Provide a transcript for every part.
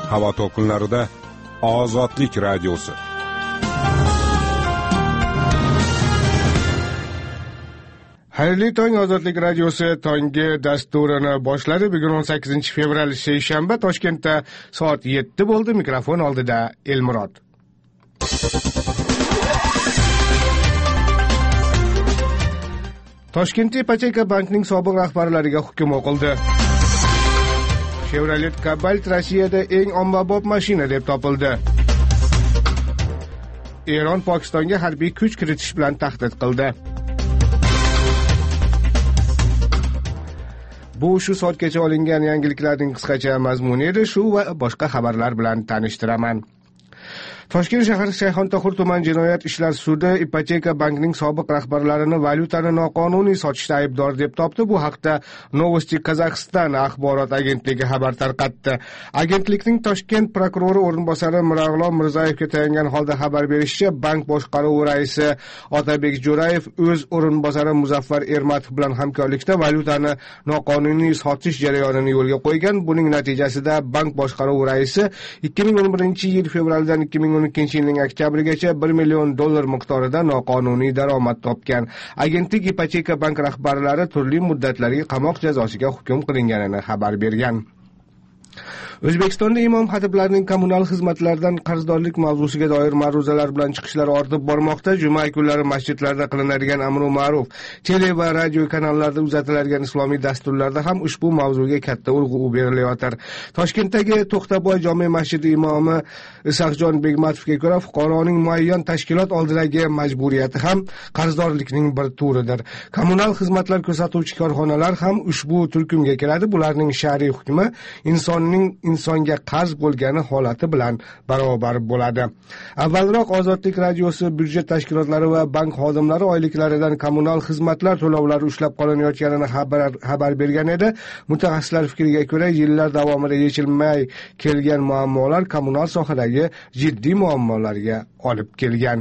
Havo to'lqinlarida Ozodlik radiosi. Xayrli tong, Ozodlik radiosi tongi dasturini boshladi. Bugun 18 fevral seshanba, Toshkentda soat 7 bo'ldi. Mikrofon oldida Elmurod. Toshkentda Ipoteka bankning sobiq rahbarlariga hukm o'qildi. Chevrolet Cobalt Rossiyada eng ommabop mashina deb topildi. Eron Pokistonga harbiy kuch kiritish bilan tahdid qildi. Bu shu soatgacha olingan yangiliklarning qisqacha mazmuni edi. Shu va boshqa xabarlar bilan tanishtiraman. Toshkent shahar Shayxontohur tuman jinoyat ishlar sudi Ipoteka bankning sobiq rahbarlarini valyutani noqonuniy sotishda aybdor deb topdi. Bu haqda Novosti Kazakhstan axborot agentligi xabar tarqatdi. Agentlikning Toshkent prokurori o'rinbosari Mirag'lom Mirzayevga tayangan holda xabar berishicha, bank boshqaruvi raisi Otabek Jo'rayev o'z o'rinbosari Muzaffar Ermatov bilan hamkorlikda valyutani noqonuniy sotish jarayonini yo'lga qo'ygan. Buning natijasida bank boshqaruvi raisi 2011-yil fevraldan 2012-yilning oktyabrigacha $1 million miqdorida noqonuniy daromad topgan. Agentlik Ipoteka bank rahbarlari turli muddatlarga qamoq jazosiga hukm qilinganini xabar bergan. O'zbekistonda imom xatiblarning kommunal xizmatlardan qarzdorlik mavzusiga doir ma'ruzalar bilan chiqishlari ortib bormoqda. Juma kunlari masjidlarda qilinadigan amru ma'ruf, tele va radio kanallarda uzatiladigan islomiy dasturlarda ham ushbu mavzuga katta urg'u berilayotir. Toshkentdagi To'xtaboy jome masjidi imomi Isahjon Begmatovga ko'ra, fuqaroning muayyan tashkilot oldidagi majburiyati ham qarzdorlikning bir turidir. Kommunal xizmatlar ko'rsatuvchi korxonalar ham ushbu turkumga kiradi. Bularning shar'iy hukmi insonga qarz bo'lgani holati bilan barobar bo'ladi. Avvalroq Ozodlik radiosi byudjet tashkilotlari va bank xodimlari oyliklaridan kommunal xizmatlar to'lovlari ushlab qolinayotganini xabar bergan edi. Mutaxassislar fikriga ko'ra, yillar davomida yechilmay kelgan muammolar kommunal sohadagi jiddiy muammolarga olib kelgan.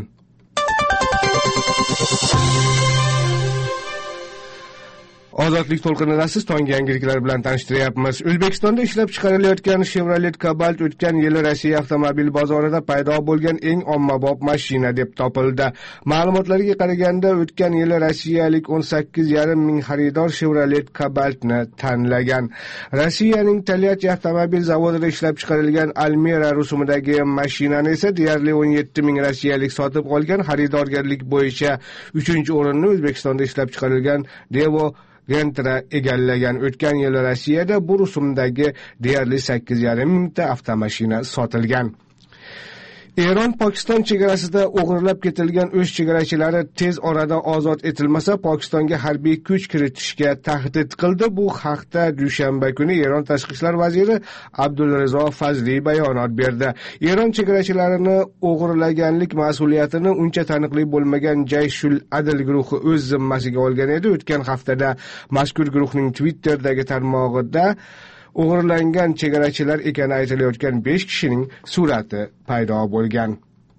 Ozodlik to'lqinidasiz tongi yangiliklar bilan tanishtiryapmiz. O'zbekistonda ishlab chiqarilayotgan Chevrolet Cobalt o'tgan yili Rossiya avtomobil bozorida paydo bo'lgan eng ommabop mashina deb topildi. Ma'lumotlarga qaraganda, o'tgan yili rossiyalik 18,5 ming xaridor Chevrolet Cobaltni tanlagan. Rossiyaning Tolyachi avtomobil zavodida ishlab chiqarilgan Almera rusumidagi mashinani esa deyarli 17 ming rossiyalik sotib olgan. Xaridorgarlik bo'yicha 3-o'rinni O'zbekistonda ishlab chiqarilgan Devo Gentra egallagan. O'tgan yili Rossiyada bu rusumdagi deyarli 8,5 mingta avtomashina sotilgan. Eron Pokiston chegarasida o'g'irlab ketilgan o'z chegarachilari tez orada ozod etilmasa, Pokistonga harbiy kuch kiritishga tahdid qildi. Bu haqda dushanba kuni Eron tashqi ishlar vaziri Abdulrizo Fazli bayonot berdi. Eron chegarachilarini o'g'irlaganlik mas'uliyatini uncha taniqli bo'lmagan Jayshul Adl guruhi o'z zimmasiga olgan edi. O'tgan haftada mazkur guruhning Twitter'dagi tarmog'ida o'g'irlangan chegarachilar ekani aytilayotgan 5 kishining surati paydo bo'lgan.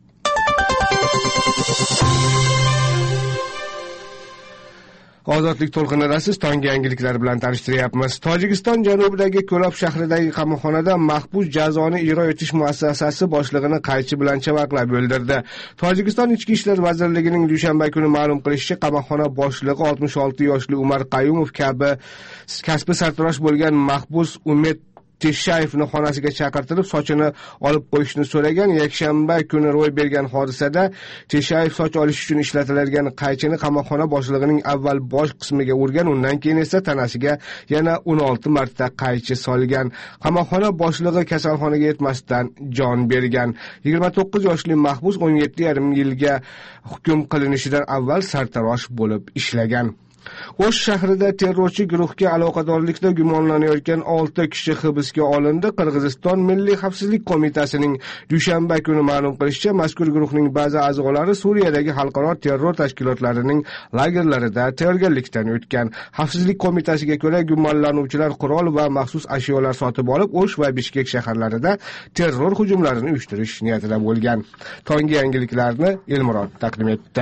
Ozodlik to'lqinidasiz tongi yangiliklar bilan tanishtiryapmiz. Tojikiston janubidagi Ko'lob shahridagi qamoqxonada mahbus jazoni ijro etish muassasasi boshlig'ini qaychi bilan chavaqlab o'ldirdi. Tojikiston Ichki ishlar vazirligining dushanba kuni ma'lum qilishicha, qamoqxona boshlig'i 66 yoshli Umar Qayumov kabi kasbi sartarosh bo'lgan mahbus Umet Teshayevni xonasiga chaqirtirib, sochini olib qo'yishni so'ragan. Yakshanba kuni ro'y bergan hodisada Teshayev soch olish uchun ishlatiladigan qaychini qamoqxona boshlig'ining avval bosh qismiga urgan, undan keyin esa tanasiga yana 16 marta qaychi solgan. Qamoqxona boshlig'i kasalxonaga yetmasdan jon bergan. 29 yoshli mahbus 17,5 yilga hukm qilinishidan avval sartarosh bo'lib ishlagan. O'sh shahrida terrorchi guruhga aloqadorlikda gumonlanayotgan 6 kishi hibsga olindi. Qirg'iziston Milliy xavfsizlik qo'mitasining dushanba kuni ma'lum qilishicha, mazkur guruhning ba'zi a'zolari Suriyadagi xalqaro terror tashkilotlarining lagerlarida tayyorgarlikdan o'tgan. Xavfsizlik qo'mitasiga ko'ra, gumonlanuvchilar qurol va maxsus ashyolar sotib olib, O'sh va Bishkek shaharlarida terror hujumlarini uyushtirish niyatida bo'lgan. Tongi yangiliklarni Elmurod taqdim etdi.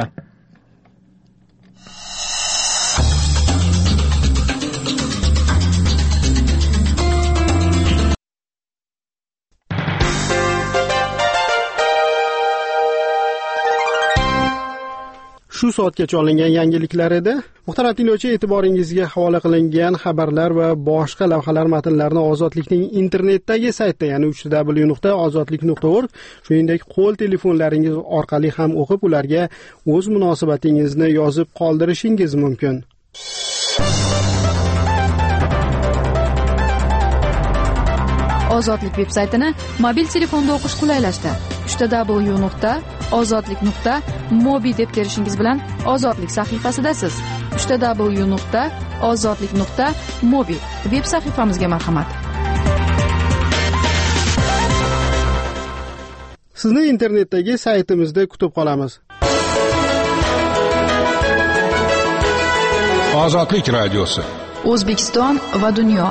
shu soatgacha olingan yangiliklar edi. Muhtaram tinglovchi, e'tiboringizga havola qilingan xabarlar va boshqa lavhalar matnlarini Ozodlikning internetdagi saytda, ya'ni www.ozodlik.org, shuningdek qo'l telefonlaringiz orqali ham o'qib, ularga o'z munosabatingizni yozib qoldirishingiz mumkin. Ozodlik veb-saytini mobil telefonda o'qish qulaylashdi. www.ozodlik.mobi deb terishingiz bilan Ozodlik sahifasidasiz. www.ozodlik.mobi veb sahifamizga marhamat. Sizni internetdagi saytimizda kutib qolamiz. Ozodlik radiosi. O'zbekiston va dunyo.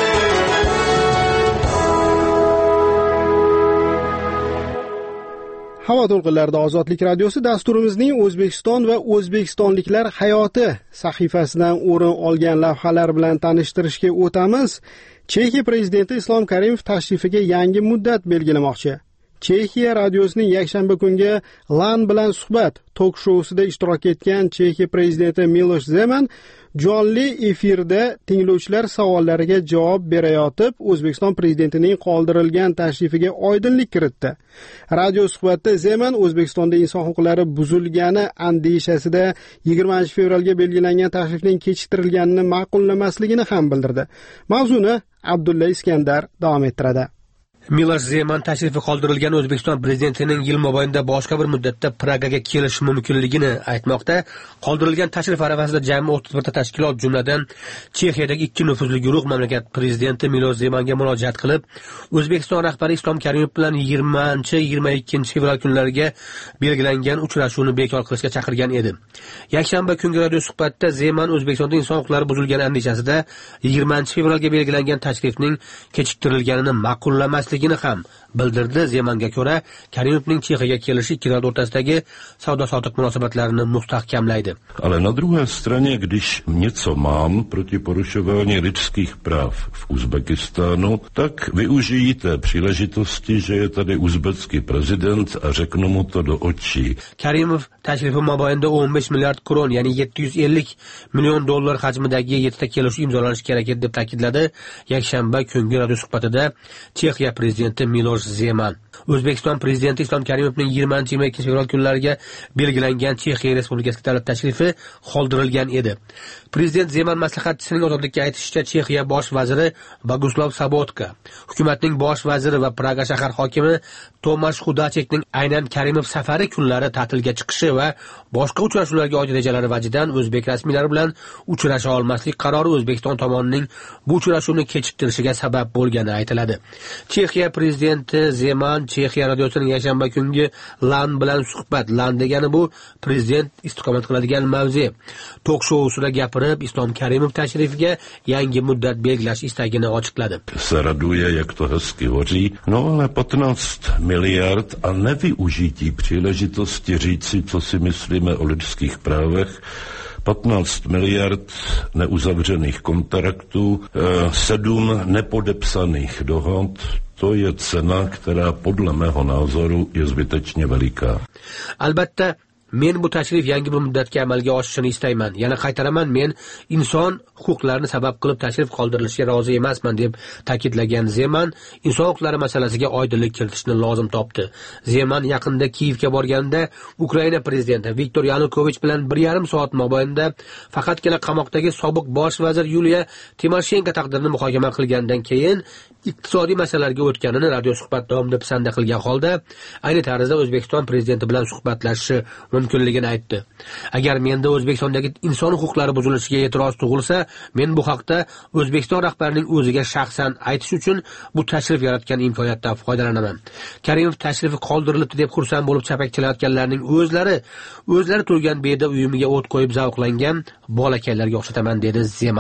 Havo to'lqinlarida Ozodlik radiosi dasturimizning O'zbekiston va o'zbekistonliklar hayoti sahifasidan o'rin olgan lavhalar bilan tanishtirishga o'tamiz. Chexiya prezidenti Islom Karimov tashrifiga yangi muddat belgilamoqchi. Chexiya radiosining yakshanba kungi LAN bilan suhbat tok-shousida ishtirok etgan Chexiya prezidenti Milosh Zeman jonli efirda tinglovchilar savollariga javob berayotib, O'zbekiston prezidentining qoldirilgan tashrifiga oydinlik kiritdi. Radio suhbatda Zeman O'zbekistonda inson huquqlari buzilgani andishasida 20-fevralga belgilangan tashrifning kechiktirilganini ma'qullamasligini ham bildirdi. Mavzuni Abdulla Iskandar davom ettiradi. Milosh Zeman tashrifi qoldirilgan O'zbekiston prezidentining yil mobaynida boshqa bir muddatda Pragaga kelishi mumkinligini aytmoqda. Qoldirilgan tashrif arafasida jami 31 ta tashkilot, jumladan Chexiyadagi 2 nufuzli guruh mamlakat prezidenti Milosh Zemanga murojaat qilib, O'zbekiston rahbari Islom Karimov bilan 20-22 fevral kunlariga belgilangan uchrashuvni bekor qilishga chaqirgan edi. Yakshanba kungi radio suhbatda Zeman O'zbekistonda inson huquqlari buzilgani andishasida 20-fevralga belgilangan tashrifning kechiktirilganini ma'qullamasligini ham bildirdi. Zemanga ko'ra, Karimovning Chexiyaga kelishi ikki davlat o'rtasidagi savdo-sotiq munosabatlarini mustahkamlaydi. Ale na druhé straně, když něco mám proti porušování lidských práv v Uzbekistánu, tak využijí té příležitosti, že je tady uzbecký prezident a řeknu mu to do očí. Karimov tashrifi mobaynida 15 milliard kron, ya'ni 750 million dollar hajmidagi 7 ta kelishuv imzolanishi kerak edi deb ta'kidladi yakshanba kungi radio suhbatida Chexiya prezidenti Milosh Zeman. O'zbekiston prezidenti Islom Karimovning 20-22 fevral kunlariga belgilangan Chexiya Respublikasiga davlat tashrifi qoldirilgan edi. Prezident Zeman maslahatchisining ozodlikka aytishicha, Chexiya bosh vaziri Boguslav Sobotka, hukumatning bosh vaziri va Praga shahar hokimi Tomash Xudachekning aynan Karimov safari kunlari ta'tilga chiqishi va boshqa uchrashuvlarga oid rejalari vajidan o'zbek rasmiylari bilan uchrasha olmaslik qarori O'zbekiston tomonining bu uchrashuvni kechiktirishiga sabab bo'lgani aytiladi. Chexiya prezidenti Zeman Chexiya radiosining yakshanba kungi LAN bilan suhbat, LAN degani bu prezident istiqomat qiladigan mavze, tok-shousida gapirib, Islom Karimov tashrifiga yangi muddat belgilash istagini ochiqladi. Se raduje, jak to hezky hoří, no ale 15 miliard a nevyužití příležitosti říci, co si myslíme o lidských právech, 15 miliard neuzavřených kontraktů, 7 nepodepsaných dohod, to je cena, která podle mého názoru je zbytečně veliká. Albatta, men bu tashrif yangi bir muddatga amalga oshishini istayman. Yana qaytaraman, men inson huquqlarini sabab qilib tashrif qoldirilishiga rozi emasman deb ta'kidlagan Zeman, inson huquqlari masalasiga oydinlik kiritishni lozim topdi. Zeman yaqinda Kiyevga borganda Ukraina prezidenti Viktor Yanukovich bilan 1,5 soat mobaynida faqatgina qamoqdagi sobiq bosh vazir Yuliya Timoshenko taqdirini muhokama qilgandan keyin iqtisodiy masalalarga o'tganini radio suhbat davomida pisanda qilgan holda, ayni tarzda O'zbekiston prezidenti bilan suhbatlashishi mumkinligini aytdi. Agar menda O'zbekistondagi inson huquqlari buzilishiga e'tiroz tug'ilsa, men bu haqda O'zbekiston rahbarining o'ziga shaxsan aytish uchun bu tashrif yaratgan imkoniyatdan foydalanaman. Karimov tashrifi qoldirilibdi deb xursand bo'lib chapakchilayotganlarning o'zlari turgan beda uyumiga o't qo'yib zavqlangan bolakaylarga o'xshataman, dedi Zeman.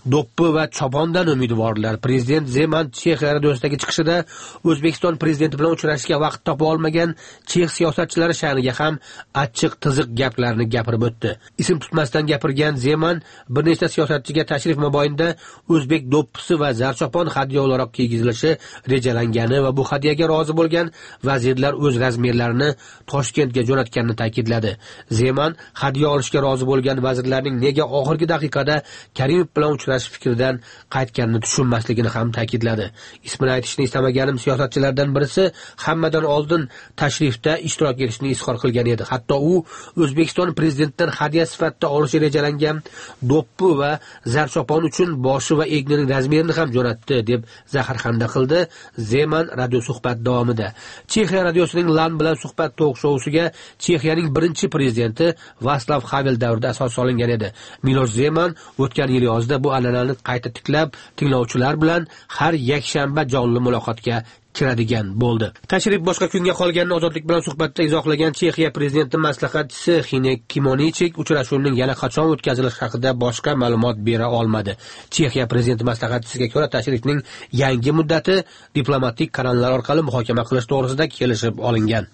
do'ppi va chopondan umidvorlar. Prezident Zeman Chexiya radiosidagi chiqishida O'zbekiston prezidenti bilan uchrashishga vaqt topa olmagan chex siyosatchilari sha'niga ham achchiq tiziq gaplarni gapirib o'tdi. Ism tutmasdan gapirgan Zeman bir nechta siyosatchiga tashrif mobaynida o'zbek do'ppisi va zarchopon hadya o'laroq kiygizilishi rejalangani va bu hadyaga rozi bo'lgan vazirlar o'z razmerlarini Toshkentga jo'natganini ta'kidladi. Zeman hadya olishga rozi bo'lgan vazirlarning nega oxirgi daqiqada Karimov bilan uchrashish fikridan qaytganini tushunmasligini ham ta'kidladi. Ismini aytishni istamaganim siyosatchilardan birisi hammadan oldin tashrifda ishtirok etishni izhor qilgan edi. Hatto u O'zbekiston prezidentidan hadya sifatida olishi rejalangan do'ppi va zarchopon uchun boshi va egnining razmerini ham jo'natdi deb zaharxanda qildi Zeman radio suhbat davomida. Chexiya radiosining LAN bilan suhbat tok-shousiga Chexiyaning birinchi prezidenti Vaslav Havel davrida asos solingan edi. Milosh Zeman o'tgan yil yozda bu an'anani qayta tiklab, tinglovchilar bilan har yakshanba jonli muloqotga kiradigan bo'ldi. Tashrif boshqa kunga qolganini Ozodlik bilan suhbatda izohlagan Chexiya prezidenti maslahatchisi Hinek Kimonichik uchrashuvning yana qachon o'tkazilishi haqida boshqa ma'lumot bera olmadi. Chexiya prezidenti maslahatchisiga ko'ra tashrifning yangi muddati diplomatik kanallar orqali muhokama qilish to'g'risida kelishib olingan.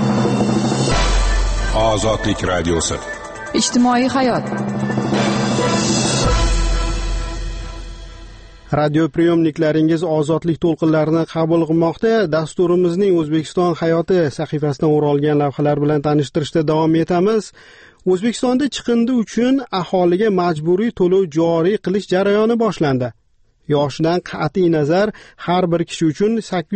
Ozodlik radiosi. Ijtimoiy hayot. Radio priyomniklaringiz ozodlik to'lqinlarini qabul qilmoqda. Dasturimizning O'zbekiston hayoti sahifasidan o'ralgan lavhalar bilan tanishtirishda davom etamiz. O'zbekistonda chiqindi uchun aholiga majburiy to'lov joriy qilish jarayoni boshlandi. Yoshidan qat'iy nazar har bir kishi uchun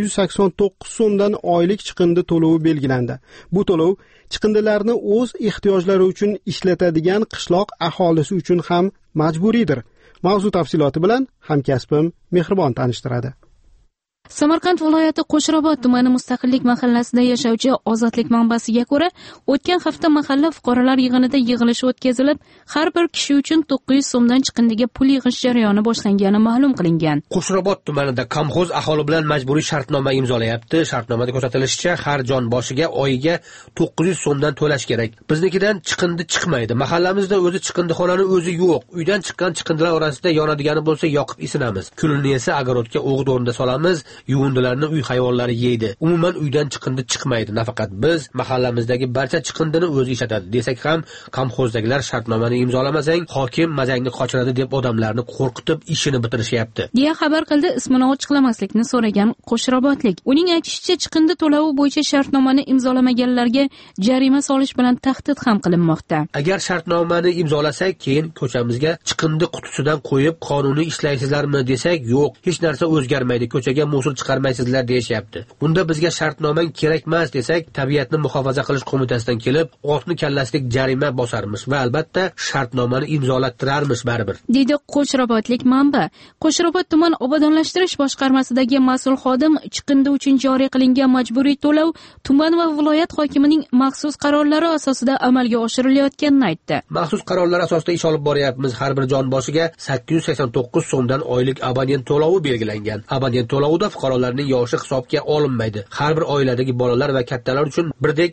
889 so'mdan oylik chiqindi to'lovi belgilandi. Bu to'lov chiqindilarni o'z ehtiyojlari uchun ishlatadigan qishloq aholisi uchun ham majburiydir. Mavzu tafsiloti bilan hamkasbim Mehribon tanishtiradi. Samarqand viloyati Qo'shrobod tumani Mustaqillik mahallasida yashovchi Ozodlik manbasiga ko'ra, o'tgan hafta mahalla fuqarolar yig'inida yig'ilish o'tkazilib, har bir kishi uchun 900 so'mdan chiqindiga pul yig'ish jarayoni boshlangani ma'lum qilingan. Qo'shrobod tumanida komxoz aholi bilan majburiy shartnoma imzolayapti. Shartnomada ko'rsatilishicha, har jon boshiga oyiga 900 so'mdan to'lash kerak. Biznikidan chiqindi chiqmaydi. Mahallamizda o'zi chiqindixonani o'zi yo'q. Uydan chiqqan chiqindilar orasida yonadigani bo'lsa yoqib isinamiz. Kulini esa agorodga o'g'it o'rnida solamiz. Yuvindilarni uy hayvonlari yeydi. Umuman uydan chiqindi chiqmaydi. Nafaqat biz, mahallamizdagi barcha chiqindini o'zi ishlatadi. Desak ham, komxozdagilar shartnomani imzolamasang, hokim mazangni qochiradi deb odamlarni qo'rqitib ishini bitirishyapti. deya xabar qildi ismini ochiqlamaslikni so'ragan Qo'shrobodlik. Uning aytishicha, chiqindi to'lovi bo'yicha shartnomani imzolamaganlarga jarima solish bilan tahdid ham qilinmoqda. Agar shartnomani imzolasak, keyin ko'chamizga chiqindi qutisidan qo'yib qonuniy ishlaysizlarmi desak, yo'q, hech narsa o'zgarmaydi. Ko'chaga musul chiqarmaysizlar deyishyapti. Unda bizga shartnomang kerak emas desak, tabiatni muhofaza qilish qo'mitasidan kelib, otni kallaslik jarima bosarmish va albatta shartnomani imzolattirarmish baribir. Deydi Qo'shrobodlik manba. Qo'shrobod tuman obodonlashtirish boshqarmasidagi mas'ul xodim chiqindi uchun joriy qilingan majburiy to'lov tuman va viloyat hokimining maxsus qarorlari asosida amalga oshirilayotganini aytdi. Maxsus qarorlar asosida ish olib boryapmiz. Har bir jon boshiga 889 so'mdan oylik abonent to'lovi belgilangan. Abonent to'lovida fuqarolarning yoshi hisobga olinmaydi. Har bir oiladagi bolalar va kattalar uchun birdek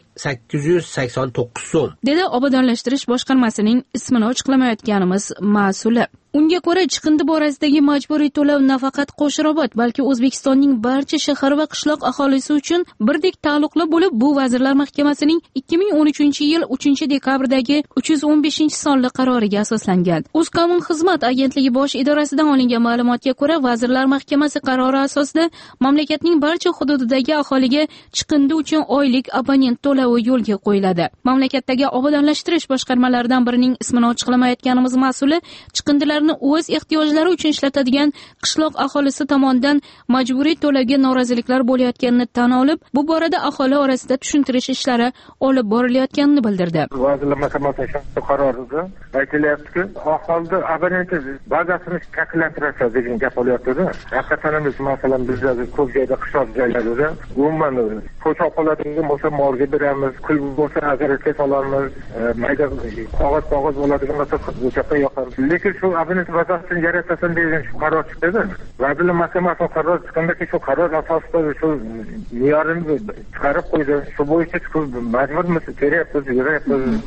889 so'm. Dedi obodonlashtirish boshqarmasining ismini ochiqlamayotganimiz mas'uli. Unga ko'ra chiqindi borasidagi majburiy to'lov nafaqat Qo'shrobod, balki O'zbekistonning barcha shahar va qishloq aholisi uchun birdek taalluqli bo'lib, bu Vazirlar Mahkamasining 2013-yil 3-dekabrdagi 315-sonli qaroriga asoslangan. O'zkommun xizmat agentligi bosh idorasidan olingan ma'lumotga ko'ra, Vazirlar Mahkamasi qarori asosida mamlakatning barcha hududidagi aholiga chiqindi uchun oylik abonent to'lovi yo'lga qo'yiladi. Mamlakatdagi obodonlashtirish boshqarmalaridan birining ismini ochiqlamayotganimiz mas'uli chiqindilar o'z ehtiyojlari uchun ishlatadigan qishloq aholisi tomonidan majburiy to'lovga noroziliklar bo'layotganini tan olib, bu borada aholi orasida tushuntirish ishlari olib borilayotganini bildirdi. Vazirlar Mahkamasi qarorida aytilyaptiki, aholida abonent bazasini shakllantirishga degan gap bo'lyapti-da. Haqiqatan biz masalan bizdagi ko'p joyda qishloq joylarda umuman ko'choq qoladigan bo'lsa morga beramiz, kul bo'lsa agarga solamiz, mayda qog'oz bo'ladigan bo'lsa o'choqqa yoqamiz. Lekin shu abonent bazasini yaratasan degan shu qaror chiqdi. Vazirlar Mahkamasi qaror chiqqanda shu qaror asosida shu me'yorini chiqarib qo'ydi. Shu bo'yicha majburmiz, kerakmiz, yurayapmiz.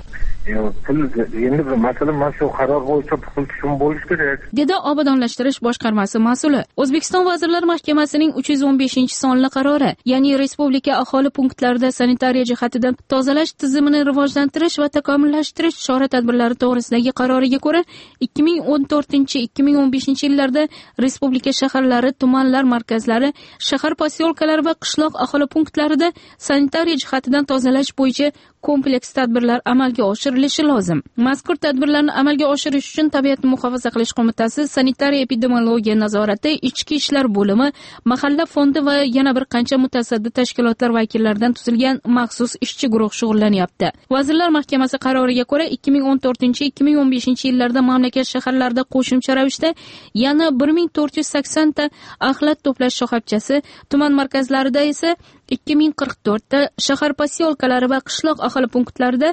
pul endi masalan mana shu qaror bo'yicha pul tushumi bo'lishi kerak, dedi obodonlashtirish boshqarmasi mas'uli. O'zbekiston Vazirlar Mahkamasining 315-sonli qarori, ya'ni respublika aholi punktlarida sanitariya jihatidan tozalash tizimini rivojlantirish va takomillashtirish chora-tadbirlari to'g'risidagi qaroriga ko'ra 2014-2015 yillarda respublika shaharlari, tumanlar markazlari, shahar posyolkalari va qishloq aholi punktlarida sanitariya jihatidan tozalash bo'yicha kompleks tadbirlar amalga oshirilishi lozim. Mazkur tadbirlarni amalga oshirish uchun Tabiatni muhofaza qilish qo'mitasi, sanitariya epidemiologiya nazorati, ichki ishlar bo'limi, mahalla fondi va yana bir qancha mutasaddi tashkilotlar vakillaridan tuzilgan maxsus ishchi guruh shug'ullanyapti. Vazirlar Mahkamasi qaroriga ko'ra 2014-2015 yillarda mamlakat shaharlarida qo'shimcha ravishda yana 1480 ta axlat to'plash shoxobchasi, tuman markazlarida esa 2044 ta, shahar posyolkalari va qishloq aholi punktlarida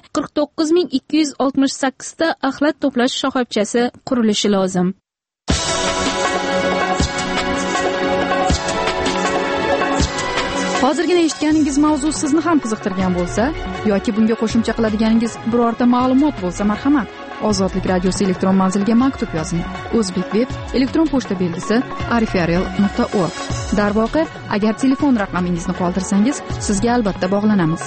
49268 ta axlat to'plash shoxobchasi qurilishi lozim. Hozirgina eshitganingiz mavzu sizni ham qiziqtirgan bo'lsa yoki bunga qo'shimcha qiladiganingiz birorta ma'lumot bo'lsa, marhamat, Ozodlik radiosi elektron manziliga maktub yozing. O'zbekveb elektron pochta belgisi arifiarel.org. Darvoqe, agar telefon raqamingizni qoldirsangiz, sizga albatta bog'lanamiz.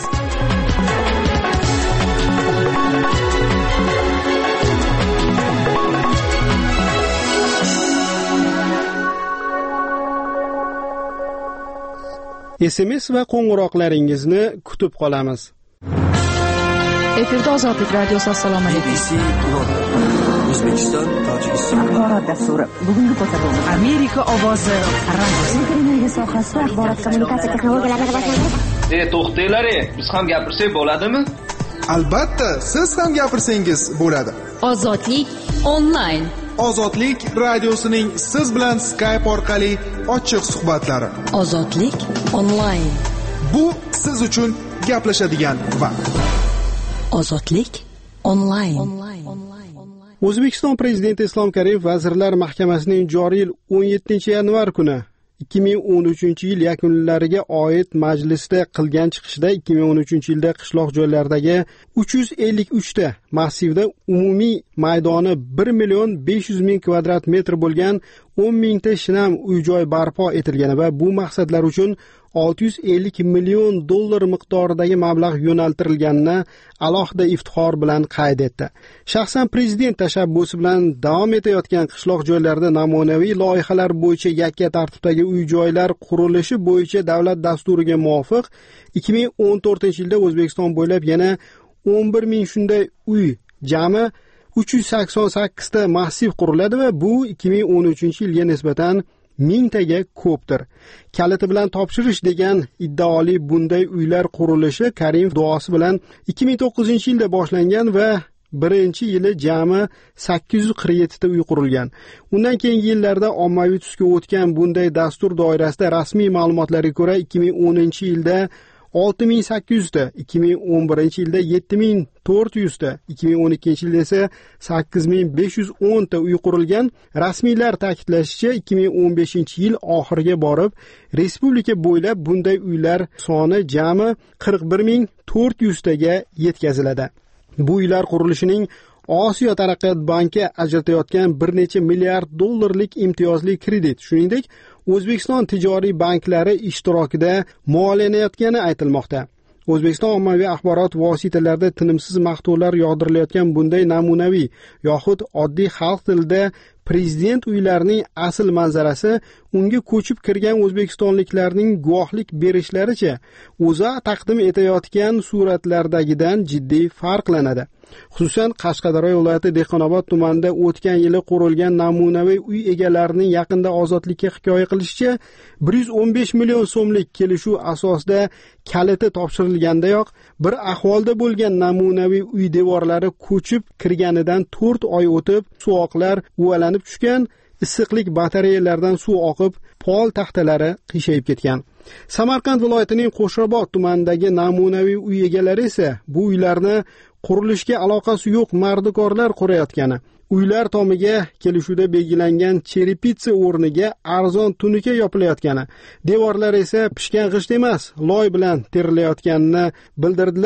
SMS va qo'ng'iroqlaringizni kutib qolamiz. Efirda Ozodlik radiosi. Assalomu alaykum. O'zbekiston, Tojikiston axborot dasturi. Bugungi ko'rsatuv Amerika ovozi radiosi. Televiziya sohasida axborot kommunikatsiya texnologiyalarini rivojlantirish. To'xtanglar, biz ham gapirsak bo'ladimi? Albatta, siz ham gapirsangiz bo'ladi. Ozodlik onlayn. Ozodlik radiosining siz bilan Skype orqali ochiq suhbatlari. Ozodlik onlayn. Bu siz uchun gaplashadigan vaqt. Ozodlik onlayn. O'zbekiston Prezidenti Islom Karimov Vazirlar Mahkamasining joriy yil 17-yanvar kuni 2013-yil yakunlariga oid majlisda qilgan chiqishida 2013-yilda qishloq joylardagi 353 ta massivda umumiy maydoni 1,500,000 kvadrat metr bo'lgan 10,000 ta shinam uy-joy barpo etilgani va bu maqsadlar uchun $650 million miqdoridagi mablag' yo'naltirilganini alohida iftixor bilan qayd etdi. Shaxsan prezident tashabbusi bilan davom etayotgan qishloq joylarida namunaviy loyihalar bo'yicha yakka tartibdagi uy-joylar qurilishi bo'yicha davlat dasturiga muvofiq 2014-yilda O'zbekiston bo'ylab yana 11,000 shunday uy, jami 388 ta massiv quriladi va bu 2013-yilga nisbatan 1000 taga ko'pdir. Kaliti bilan topshirish degan iddaoli bunday uylar qurilishi Karimov duosi bilan 2009-yilda boshlangan va birinchi yili jami 847 ta uy qurilgan. Undan keyingi yillarda ommaviy tusga o'tgan bunday dastur doirasida rasmiy ma'lumotlarga ko'ra 2010-yilda 6,800 ta, 2011-yilda 7,400 ta, 2012-yilda esa 8,510 ta uy qurilgan. Rasmiylar ta'kidlashicha 2015-yil oxiriga borib respublika bo'ylab bunday uylar soni jami 41,400 taga yetkaziladi. Bu uylar qurilishining Osiyo taraqqiyot banki ajratayotgan bir necha milliard dollarlik imtiyozli kredit, shuningdek O'zbekiston tijoriy banklari ishtirokida moliyalanayotgani aytilmoqda. O'zbekiston ommaviy axborot vositalarida tinimsiz maqtovlar yog'dirilayotgan bunday namunaviy yoxud oddiy xalq tilida prezident uylarining asl manzarasi unga ko'chib kirgan o'zbekistonliklarning guvohlik berishlaricha o'za taqdim etayotgan suratlardagidan jiddiy farqlanadi. Xususan, Qashqadaryo viloyati Dehqonobod tumanida o'tgan yili qurilgan namunaviy uy egalarining yaqinda Ozodlikka hikoya qilishicha 115 million so'mlik kelishuv asosida kaliti topshirilgandayoq bir ahvolda bo'lgan namunaviy uy devorlari ko'chib kirganidan 4 oy o'tib suvoqlar uvalanib tushgan, issiqlik batareyalardan suv oqib, pol taxtalari qiyshayib ketgan. Samarqand viloyatining Qo'shrabot tumanidagi namunaviy uy egalari esa bu uylarni qurilishga aloqasi yo'q mardikorlar qurayotgani, uylar tomiga kelishuvda belgilangan cherepitsa o'rniga arzon tunuka yopilayotgani, devorlar esa pishgan g'isht emas, loy bilan terilayotganini bildirdilar.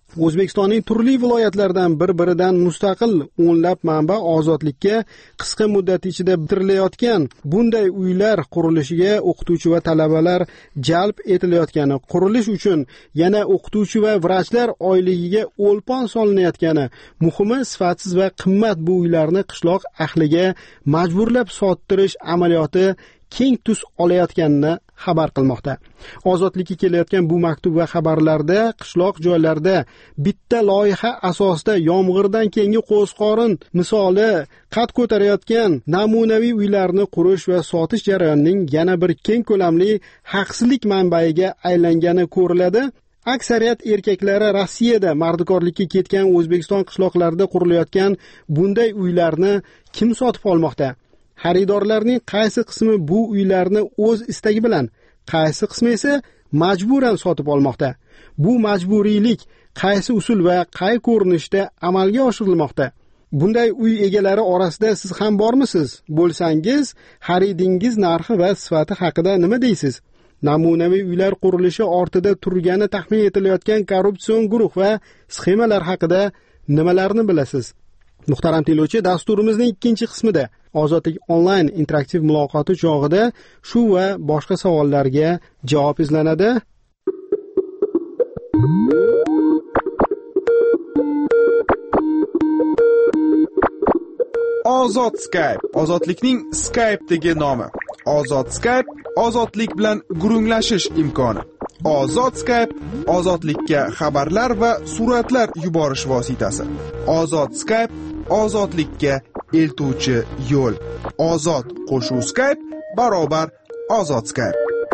O'zbekistonning turli viloyatlaridan bir-biridan mustaqil o'nlab manba ozodlikka qisqa muddat ichida bitirilayotgan bunday uylar qurilishiga o'qituvchi va talabalar jalb etilayotgani, qurilish uchun yana o'qituvchi va vrachlar oyligiga o'lpon solinayotgani, muhimi sifatsiz va qimmat bu uylarni qishloq ahliga majburlab sottirish amaliyoti keng tus olayotganini xabar qilmoqda. Ozodlikka kelayotgan bu maktub va xabarlarda qishloq joylarda bitta loyiha asosida yomg'irdan keyingi qo'zqorin misoli qad ko'tarayotgan namunaviy uylarni qurish va sotish jarayonining yana bir keng ko'lamli haqsizlik manbaiga aylangani ko'riladi. Aksariyat erkaklari Rossiyada mardikorlikka ketgan O'zbekiston qishloqlarida qurilayotgan bunday uylarni kim sotib olmoqda? Xaridorlarning qaysi qismi bu uylarni o'z istagi bilan, qaysi qismi esa majburan sotib olmoqda? Bu majburiylik qaysi usul va qay ko'rinishda amalga oshirilmoqda? Bunday uy egalari orasida siz ham bormisiz? Bo'lsangiz, xaridingiz narxi va sifati haqida nima deysiz? Namunaviy uylar qurilishi ortida turgani taxmin etilayotgan korrupsion guruh va sxemalar haqida nimalarni bilasiz? Muhtaram tinglovchi, dasturimizning ikkinchi qismida Ozodlik onlayn interaktiv muloqoti chog'ida shu va boshqa savollarga javob izlanadi. Ozod Skype, ozodlikning Skype'dagi nomi. Ozod Skype, ozodlik bilan gurunglashish imkoni. Ozod Skype, ozodlikka xabarlar va suratlar yuborish vositasi. Ozod Skype, ozodlikka eltuvchi yo'l. Ozod qo'shuv Skype barobar ozod Skype.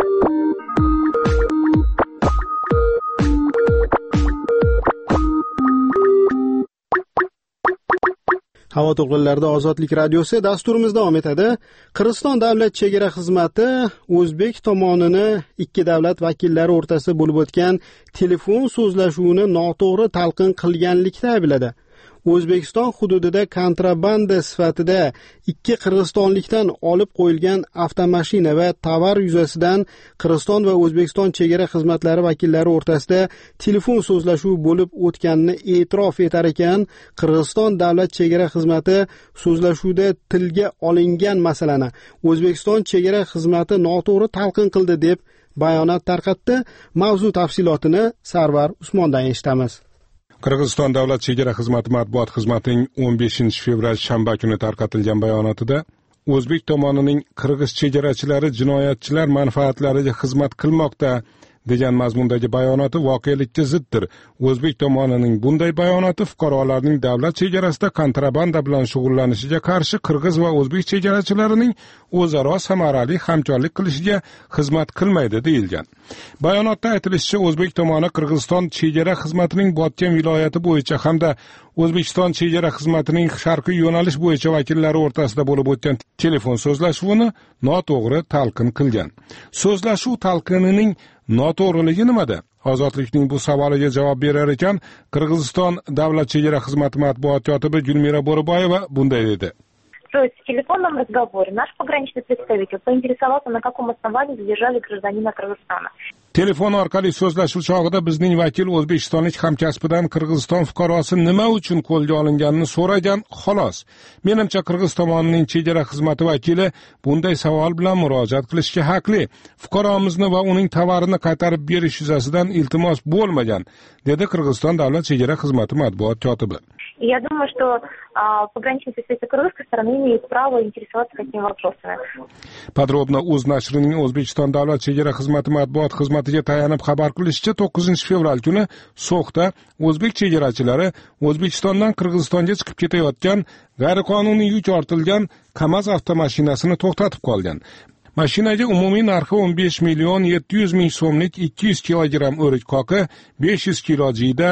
Havo to'lqinlarida Ozodlik radiosi dasturimiz davom etadi. Qirg'iziston davlat chegara xizmati O'zbek tomonini ikki davlat vakillari o'rtasida bo'lib o'tgan telefon so'zlashuvini noto'g'ri talqin qilganlikda aybladi. O'zbekiston hududida kontrabanda sifatida ikki qirg'izistonlikdan olib qo'yilgan avtomashina va tovar yuzasidan Qirg'iziston va O'zbekiston chegara xizmatlari vakillari o'rtasida telefon so'zlashuvi bo'lib o'tganini e'tirof etar ekan, Qirg'iziston davlat chegara xizmati so'zlashuvda tilga olingan masalani O'zbekiston chegara xizmati noto'g'ri talqin qildi deb bayonot tarqatdi. Mavzu tafsilotini Sarvar Usmondan eshitamiz. Qirg'iziston davlat chegara xizmati matbuot xizmatining 15 fevral shanba kuni tarqatilgan bayonotida O'zbek tomonining qirg'iz chegarachilari jinoyatchilar manfaatlariga xizmat qilmoqda degan mazmundagi bayonoti voqelikka ziddir. O'zbek tomonining bunday bayonoti fuqarolarning davlat chegarasida kontrabanda bilan shug'ullanishiga qarshi qirg'iz va o'zbek chegarachilarining o'zaro samarali hamkorlik qilishiga xizmat qilmaydi deyilgan. Bayonotda aytilishicha, O'zbek tomoni Qirg'iziston chegara xizmatining Botken viloyati bo'yicha hamda O'zbekiston chegara xizmatining sharqiy yo'nalish bo'yicha vakillari o'rtasida bo'lib o'tgan telefon so'zlashuvini noto'g'ri talqin qilgan. So'zlashuv talqinining noto'g'riligi nimada? Ozodlikning bu savoliga javob berar ekan, Qirg'iziston davlat chegara xizmati matbuot kotibi Gulmira Bo'riboyeva bunday dedi. То есть в телефонном разговоре наш пограничный представитель поинтересовался, на каком основании задержали гражданина Кыргызстана. Telefon orqali so'zlashuv chog'ida bizning vakil O'zbekistonlik hamkasbidan Qirg'iziston fuqarosi nima uchun qo'lga olinganini so'ragan, xolos. Menimcha Qirg'iz tomonining chegara xizmati vakili bunday savol bilan murojaat qilishga haqli. Fuqaromizni va uning tovarini qaytarib berish yuzasidan iltimos bo'lmagan, dedi Qirg'iziston davlat chegara xizmati matbuot kotibi. Я думаю, что пограничный представитель кыргызской стороны имеет право интересоваться такими вопросами. Подробно o'z nashrining O'zbekiston davlat chegara xizmati matbuot xizmatiga tayanib xabar qilishicha, 9 fevral kuni So'xda o'zbek chegarachilari O'zbekistondan Qirg'izistonga chiqib ketayotgan g'ayriqonuniy yuk ortilgan KAMAZ avtomashinasini to'xtatib qolgan. Mashinaga umumiy narxi 15 million 700 ming so'mlik 200 kilogramm o'rik qoqi, 500 kilo jiyda,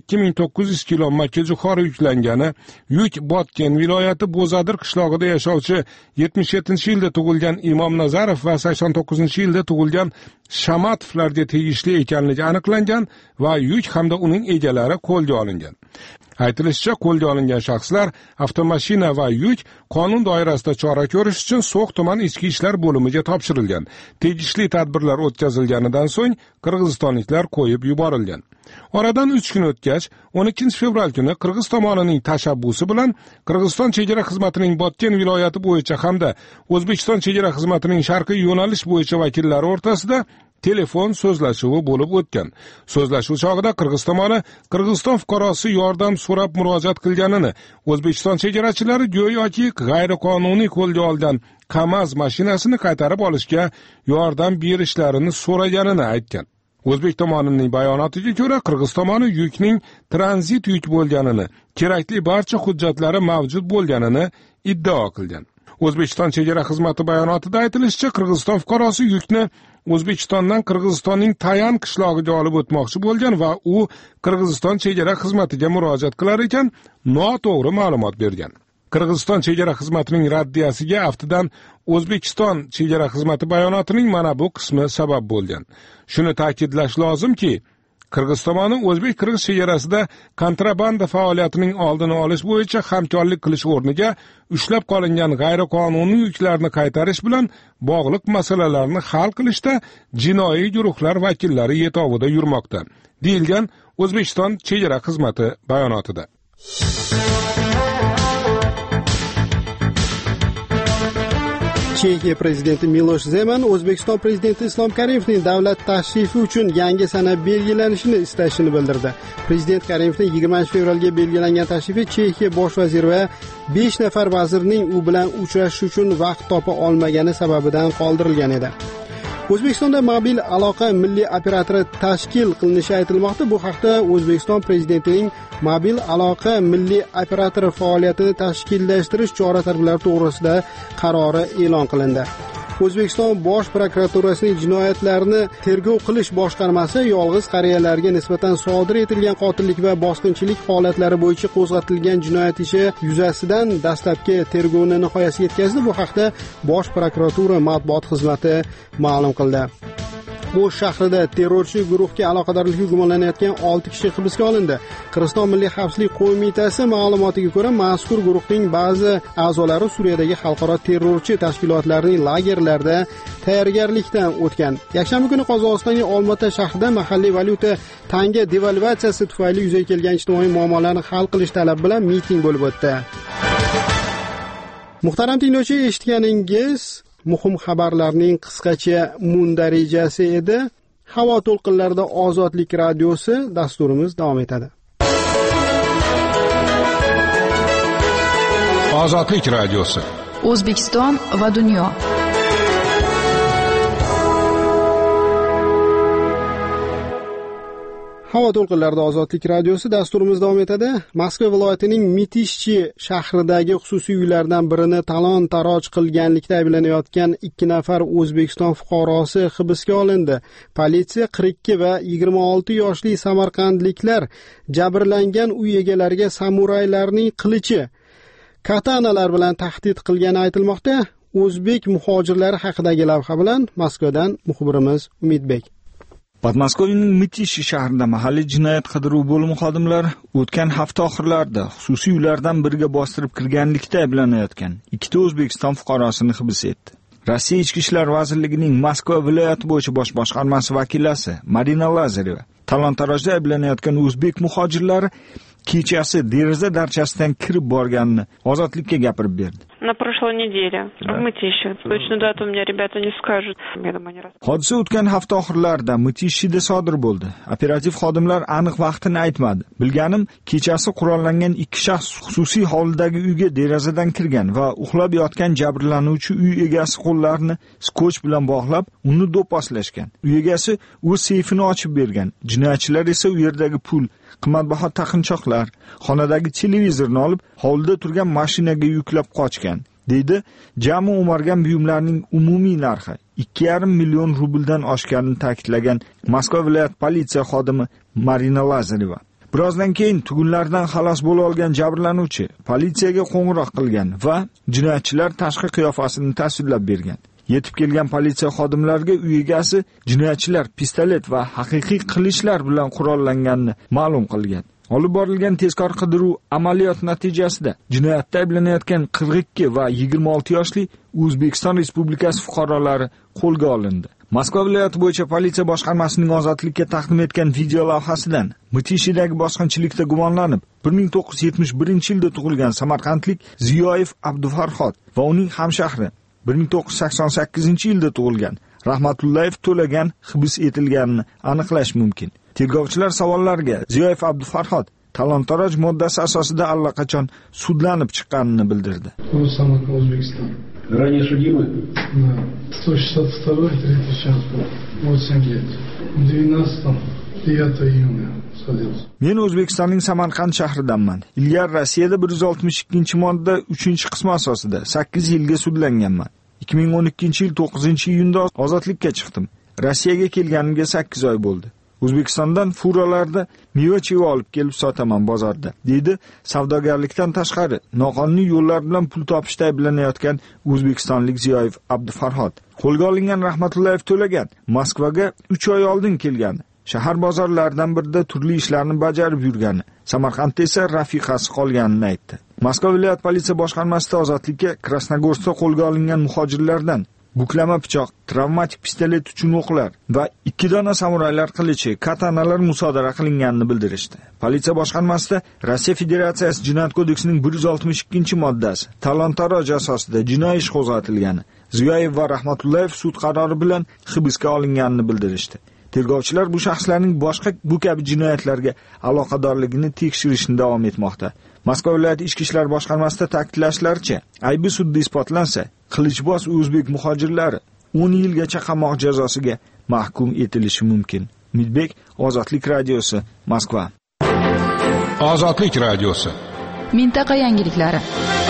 12900 kilo makkajo'xori yuklangani, yuk Botken viloyati Bo'zadir qishlog'ida yashovchi 77-yilda tug'ilgan Imom Nazarov va 89-yilda tug'ilgan Shamatovlarga tegishli ekanligi aniqlangan va yuk hamda uning egalari qo'lga olingan. Aytilishicha, qo'lga olingan shaxslar avtomashina va yuk qonun doirasida chora ko'rish uchun So'x tuman ichki ishlar bo'limiga topshirilgan. Tegishli tadbirlar o'tkazilganidan so'ng qirg'izistonliklar qo'yib yuborilgan. Oradan 3 kun o'tgach, 12 fevral kuni Qirg'iz tomonining tashabbusi bilan Qirg'iziston chegara xizmatining Botken viloyati bo'yicha hamda O'zbekiston chegara xizmatining sharqiy yo'nalish bo'yicha vakillari o'rtasida telefon so'zlashuvi bo'lib o'tgan. So'zlashuv chog'ida Qirg'iz tomoni Qirg'iziston fuqarosi yordam so'rab murojaat qilganini, O'zbekiston chegarachilari go'yoki g'ayriqonuniy qo'lga olgan KAMAZ mashinasini qaytarib olishga yordam berishlarini so'raganini aytgan. O'zbek tomonining bayonotiga ko'ra, Qirg'iz tomoni yukning tranzit yuk bo'lganini, kerakli barcha hujjatlari mavjud bo'lganini iddao qilgan. O'zbekiston chegara xizmati bayonotida aytilishicha, Qirg'iziston fuqarosi yukni O'zbekistondan Qirg'izistonning Tayan qishlog'iga olib o'tmoqchi bo'lgan va u Qirg'iziston chegara xizmatiga murojaat qilar ekan, noto'g'ri ma'lumot bergan. Qirg'iziston chegara xizmatining raddiyasiga aftidan O'zbekiston chegara xizmati bayonotining mana bu qismi sabab bo'lgan. Shuni ta'kidlash lozimki, Qirg'iz tomoni o'zbek-qirg'iz chegarasida kontrabanda faoliyatining oldini olish bo'yicha hamkorlik qilish o'rniga ushlab qolingan g'ayriqonuniy yuklarni qaytarish bilan bog'liq masalalarni hal qilishda jinoiy guruhlar vakillari yetovida yurmoqda, deyilgan O'zbekiston chegara xizmati bayonotida. Chexiya prezidenti Milosh Zeman O'zbekiston prezidenti Islom Karimovning davlat tashrifi uchun yangi sana belgilanishini istashini bildirdi. Prezident Karimovning 20 fevralga belgilangan tashrifi Chexiya bosh vaziri va 5 nafar vazirning u bilan uchrashish uchun vaqt topa olmagani sababidan qoldirilgan edi. O'zbekistonda mobil aloqa milliy operatori tashkil qilinishi aytilmoqda. Bu haqda O'zbekiston prezidentining mobil aloqa milliy operatori faoliyatini tashkillashtirish chora-tadbirlari to'g'risida qarori e'lon qilindi. O'zbekiston Bosh prokuraturasining jinoyatlarni tergov qilish boshqarmasi yolg'iz qariyalarga nisbatan sodir etilgan qotillik va bosqinchilik holatlari bo'yicha qo'zg'atilgan jinoyat ishi yuzasidan dastlabki tergovni nihoyasiga yetkazdi. Bu haqda Bosh prokuratura matbuot xizmati ma'lum qildi. O'sh shahrida terrorchi guruhga aloqadorlikda gumonlanayotgan 6 kishi hibsga olindi. Qirg'iziston Milliy xavfsizlik qo'mitasi ma'lumotiga ko'ra, mazkur guruhning ba'zi a'zolari Suriyadagi xalqaro terrorchi tashkilotlarining lagerlarida tayyorgarlikdan o'tgan. Yakshanba kuni Qozog'istonning Olmaota shahrida mahalliy valyuta tanga devalvatsiyasi tufayli yuzaga kelgan ijtimoiy muammolarni hal qilish talabi bilan miting bo'lib o'tdi. Muhtaram tinglovchi, eshitganingiz muhim xabarlarning qisqacha mundarijasi edi. Havo to'lqinlarida Ozodlik radiosi dasturimiz davom etadi. Ozodlik radiosi. O'zbekiston va dunyo. Havo to'lqinlarida Ozodlik radiosi dasturimiz davom etadi. Moskva viloyatining Mitishchi shahridagi xususiy uylardan birini talon-taroj qilganlikda ayblanayotgan 2 nafar O'zbekiston fuqarosi hibsga olindi. Politsiya 42 va 26 yoshli samarqandliklar jabrlangan uy egalariga samuraylarning qilichi, katanalar bilan tahdid qilgani aytilmoqda. O'zbek muhojirlari haqidagi lavha bilan Moskvadan muxbirimiz Umidbek. Podmoskvaning Mitish shahrida mahalliy jinoyat qidiruv bo'limi xodimlari o'tgan hafta oxirlarida xususiy uylardan biriga bostirib kirganlikda ayblanayotgan 2 O'zbekiston fuqarosini hibs etdi. Rossiya Ichki ishlar vazirligining Moskva viloyati bo'yicha bosh boshqarmasi vakilasi Marina Lazareva talon-tarojda ayblanayotgan o'zbek muhojirlari kechasi deraza darchasidan kirib borganini Ozodlikka gapirib berdi. На прошлой неделе в Мытище. Точную дату мне ребята не скажут. Hodisa o'tgan hafta oxirlarida Mытищida sodir bo'ldi. Operativ xodimlar aniq vaqtini aytmadi. Bilganim, kechasi qurollangan 2 shaxs xususiy hovlidagi uyga derazadan kirgan va uxlab yotgan jabrlanuvchi uy egasi qo'llarini skoch bilan bog'lab, uni do'pposlashgan. Uy egasi o'z seyfini ochib bergan. Jinoyatchilar esa u yerdagi pul, qimmatbaho taqinchoqlar, xonadagi televizorni olib, hovlida turgan mashinaga yuklab qochgan, deydi. Jami o'margan buyumlarning umumiy narxi 2,5 million rubldan oshganini ta'kidlagan Moskva viloyat politsiya xodimi Marina Lazareva. Birozdan keyin tugunlardan xalos bo'la olgan jabrlanuvchi politsiyaga qo'ng'iroq qilgan va jinoyatchilar tashqi qiyofasini tasvirlab bergan. Yetib kelgan politsiya xodimlariga uy egasi jinoyatchilar pistolet va haqiqiy qilichlar bilan qurollanganini ma'lum qilgan. Olib borilgan tezkor qidiruv amaliyoti natijasida jinoyatda ayblanayotgan 42 va 26 yoshli O'zbekiston Respublikasi fuqarolari qo'lga olindi. Moskva viloyati bo'yicha politsiya boshqarmasining ozodlikka taqdim etgan video lavhasidan Mutishidagi bosqinchilikda gumonlanib 1971-yilda tug'ilgan samarqandlik Ziyoyev Abdufarhod va uning hamshahri 1988-yilda tug'ilgan Rahmatullayev To'lagan hibs etilganini aniqlash mumkin. Tergovchilar savollarga Ziyoyev Abdufarhod talon-taroj moddasi asosida allaqachon sudlanib chiqqanini bildirdi. O'zbekiston. Ранее судимы? Да. 162 третий час был. 8 лет. 9 июня садился. Men O'zbekistonning Samarqand shahridanman. Ilgari Rossiyada 162-modda 3-qismi asosida 8 yilga sudlanganman. 2012-yil 9-iyunda ozodlikka chiqdim. Rossiyaga kelganimga 8 oy bo'ldi. O'zbekistondan furalarda meva-cheva olib kelib sotaman bozorda, dedi savdogarlikdan tashqari noqonuniy yo'llar bilan pul topishda ayblanayotgan o'zbekistonlik Ziyoyev Abdufarhod. Qo'lga olingan Rahmatullayev To'lagan Moskvaga 3 oy oldin kelgan. Shahar bozorlaridan birida turli ishlarni bajarib yurgani, Samarqandda esa rafiqasi qolganini aytdi. Moskva viloyat politsiya boshqarmasida ozodlikka Krasnogorskda qo'lga olingan muhojirlardan buklama pichoq, travmatik pistolet uchun o'qlar va 2 dona samuraylar qilichi, katanalar musodara qilinganini bildirishdi. Politsiya boshqarmasida Rossiya Federatsiyasi Jinoyat kodeksining 162-moddasi talon-taroj asosida jinoiy ish qo'zg'atilgani, Ziyoyev va Rahmatullayev sud qarori bilan hibsga olinganini bildirishdi. Tergovchilar bu shaxslarning boshqa bu kabi jinoyatlarga aloqadorligini tekshirishni davom etmoqda. Moskva viloyati ichki ishlar boshqarmasida ta'kidlashlaricha, aybi sudda isbotlansa, qilichboz o'zbek muhojirlari 10 yilgacha qamoq jazosiga mahkum etilishi mumkin. Midbek, Ozodlik radiosi, Moskva. Ozodlik radiosi. Mintaqa yangiliklari.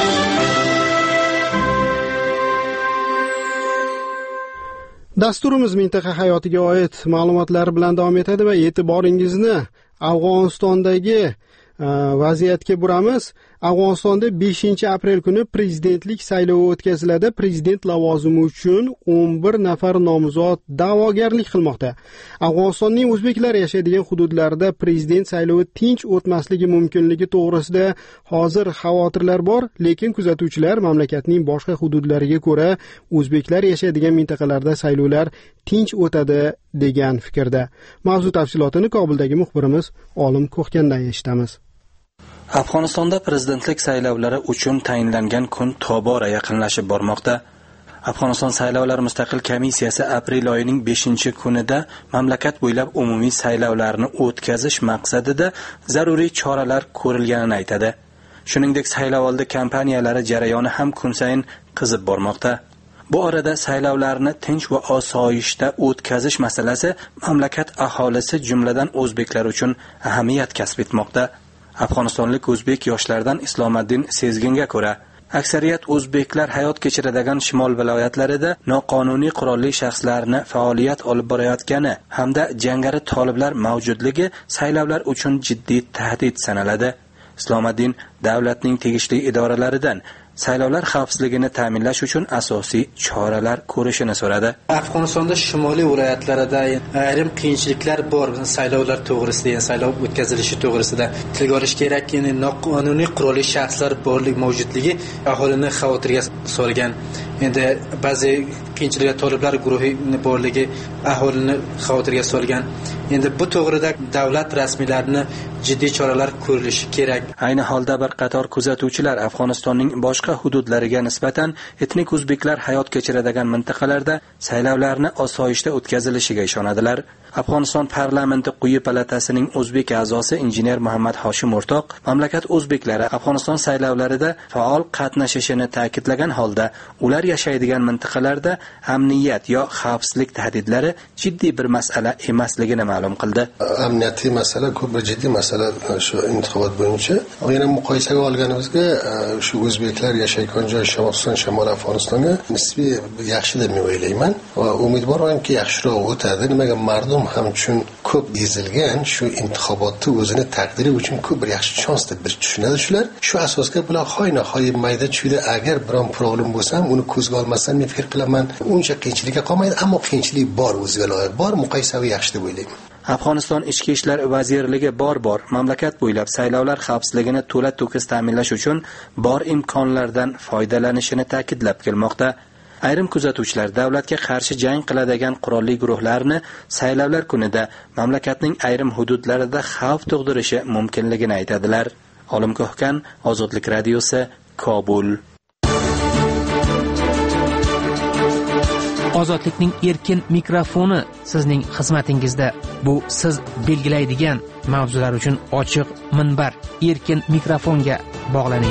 Dasturimiz mintaqa hayotiga oid ma'lumotlar bilan davom etadi va e'tiboringizni Afg'onistondagi vaziyatga buramiz. Afg'onistonda 5-aprel kuni prezidentlik saylovi o'tkaziladi. Prezident lavozimi uchun 11 nafar nomzod da'vogarlik qilmoqda. Afg'onistonning o'zbeklar yashaydigan hududlarida prezident saylovi tinch o'tmasligi mumkinligi to'g'risida hozir xavotirlar bor, lekin kuzatuvchilar mamlakatning boshqa hududlariga ko'ra o'zbeklar yashaydigan mintaqalarda saylovlar tinch o'tadi degan fikrda. Mavzu tafsilotini Kobuldagi muxbirimiz Olim Ko'xkandan eshitamiz. Afg'onistonda prezidentlik saylovlari uchun tayinlangan kun tobora yaqinlashib bormoqda. Afg'oniston saylovlari mustaqil komissiyasi aprel oyining 5-kunida mamlakat bo'ylab umumiy saylovlarni o'tkazish maqsadida zaruriy choralar ko'rilganini aytadi. Shuningdek, saylovoldi kampaniyalari jarayoni ham kun sayin qizib bormoqda. Bu orada saylovlarni tinch va osoyishta o'tkazish masalasi mamlakat aholisi, jumladan o'zbeklar uchun ahamiyat kasb etmoqda. Afg'onistonlik o'zbek yoshlardan Islomiddin Sezginga ko'ra, aksariyat o'zbeklar hayot kechiradigan shimol viloyatlarida noqonuniy qurolli shaxslarni faoliyat olib borayotgani hamda jangari toliblar mavjudligi saylovlar uchun jiddiy tahdid sanaladi. Islomiddin davlatning tegishli idoralaridan saylovlar xavfsizligini ta'minlash uchun asosiy choralar ko'rishini so'radi. Afg'onistonda shimoliy viloyatlarida ayrim qiyinchiliklar bor. Saylovlar to'g'risida, saylov o'tkazilishi to'g'risida tilga olish kerak. Noqonuniy qurolli shaxslar borligi mavjudligi aholini xavotirga solgan. Endi ba'zi qiyinchiliklar toliblar guruhi borligi aholini xavotirga solgan. Endi bu to'g'rida davlat rasmiylarining jiddiy choralar ko'rilishi kerak. Ayni holda bir qator kuzatuvchilar Afg'onistonning boshqa hududlariga nisbatan etnik o'zbeklar hayot kechiradigan mintaqalarda saylovlarni osoyishta o'tkazilishiga ishonadilar. Afg'oniston parlamenti quyi palatasining o'zbek a'zosi injener Muhammad Hoshim O'rtoq mamlakat o'zbeklari Afg'oniston saylovlarida faol qatnashishini ta'kidlagan holda, ular yashaydigan mintaqalarda amniyat yo xavfsizlik tahdidlari jiddiy bir masala emasligini ma'lum qildi. Amniyatiy masala ko'p jiddiy masala shu intixobot bo'yicha. Yana muqoyisaga olganimizda shu o'zbeklar yashaydigan joy Shimoliy Afg'onistonga nisbiy yaxshi deb o'ylayman va umidvormanki yaxshiroq o'tadi. Nimaga mardum ham uchun ko'p ezilgan shu intixobotni o'zini taqdiri uchun ko'p bir yaxshi chans deb tushunadi shular. Shu asosga bular xoyna-xoy mayda chuyda agar biron problem bo'lsa ham uni ko'zga olmasdan men fikr qilaman uncha qiyinchilikka qolmaydi, ammo qiyinchilik bor, o'ziga loyiq bor, muqoyasaviy yaxshi deb o'ylayman. Afg'oniston Ichki ishlar vazirligi bor mamlakat bo'ylab saylovlar xavfsizligini to'la-to'kis ta'minlash uchun bor imkonlardan foydalanishini ta'kidlab kelmoqda. Ayrim kuzatuvchilar davlatga qarshi jang qiladigan qurolli guruhlarni saylovlar kunida mamlakatning ayrim hududlarida xavf tug'dirishi mumkinligini aytadilar. Olim Ko'hkan, Ozodlik radiosi, Kobul. Ozodlikning erkin mikrofoni sizning xizmatingizda. Bu siz belgilaydigan mavzular uchun ochiq minbar. Erkin mikrofonga bog'laning.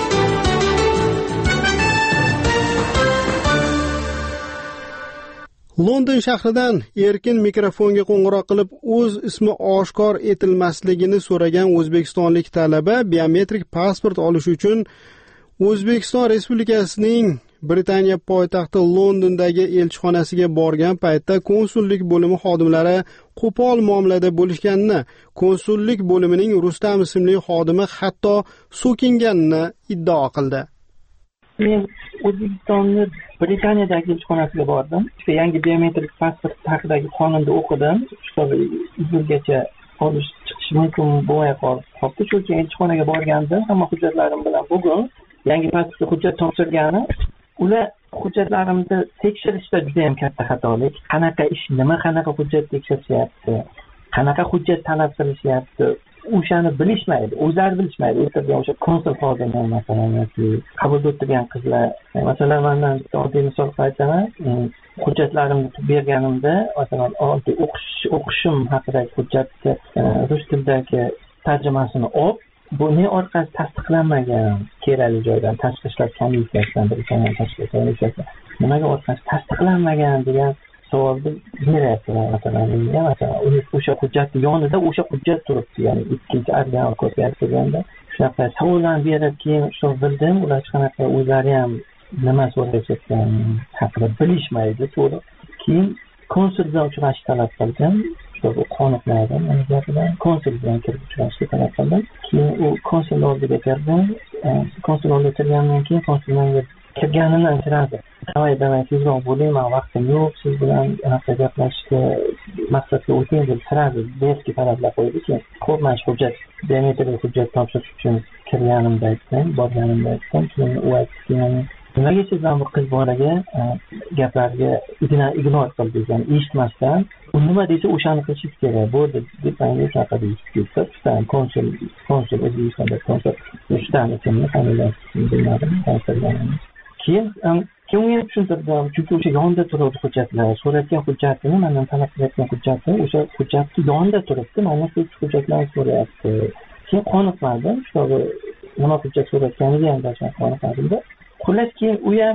London shahridan erkin mikrofonga qo'ng'iroq qilib o'z ismi oshkor etilmasligini so'ragan o'zbekistonlik talaba biometrik pasport olish uchun O'zbekiston Respublikasining Britaniya poytaxti Londondagi elchixonasiga borgan paytda konsullik bo'limi xodimlari qo'pol muomalada bo'lishganini, konsullik bo'limining Rustam ismli xodimi hatto so'kinganini iddao qildi. Men O'zbekistonning Britaniyadagi elchixonasiga bordim. Yangi biometrik pasport haqidagi qonunni o'qidim. Shu yilgacha olish chiqish mumkin bo'lmay qoldi. Shu uchun elchixonaga borgandim. Hamma hujjatlarim bilan bugun yangi pasportga hujjat topshirgani. Ular hujjatlarimni tekshirishda juda ham katta xatolik. Qanaqa ish, qanaqa hujjat tekshirishyapti, qanaqa hujjat talab qilishyapti, o'shani bilishmaydi. O'zlari bilishmaydi. O'tirgan o'sha konsul xodimlar masalan yoki qabulda o'tirgan qizlar. Masalan, mendan oddiy misol aytaman. Hujjatlarimni berganimda, masalan, oddiy o'qishim haqidagi hujjatga rus tilidagi tarjimasini olib, bu ne orqali tasdiqlanmagan kerakli joydan tashqi ishlar komissiyasidan nimaga orqali tasdiqlanmagan degan savolni beryaptilar. Masalan, o'sha hujjatni yonida o'sha hujjat turibdi, ya'ni ikkinchi original kopiyasi turganda shunaqa savollarni berib, keyin shu bildim, ular hech qanaqa o'zlari ham nima so'rashayotgani haqida bilishmaydi. To'g'ri. Keyin konsulga uchrashishni talab qildim. Shu qoniqmadim. Konsul bilan kirib uchrashishni talab qildim. Keyin u konsul oldiga kirdim. Konsul oldiga kirgandan keyin konsul menga kirganini aytadi. Davay tezroq bo'ling, men vaqtim yo'q, siz bilan anaqa gaplashishga maqsadga o'ting deb sirasi berishga talablar qo'ydi. Keyin ko'rmash hujjat, biometrik hujjat topshirish uchun kirganimda aytdim, borganimda aytdim. Keyin u aytdi, nimaga siz bu qiz bolaga gaplarga ignor qildingiz, ya'ni eshitmasdan, u nima desa o'shani qilishingiz kerak. Bo'ldi deb menga shunaqa deyishdi. Konsul O'zbekistonda konsul Rustam ismini familiyasini bilmadim, aytgandim. Keyin men tushuntirdim, chunki o'sha yonida turibdi hujjatlar, so'rayotgan hujjatini, mendan talab qilayotgan hujjatni, o'sha hujjatni yonida turibdi, mendan shu hujjatlarni so'rayapti. Keyin qoniqmadim, shu nima hujjat so'rayotganiga ham qoniqmadim. Xullas, keyin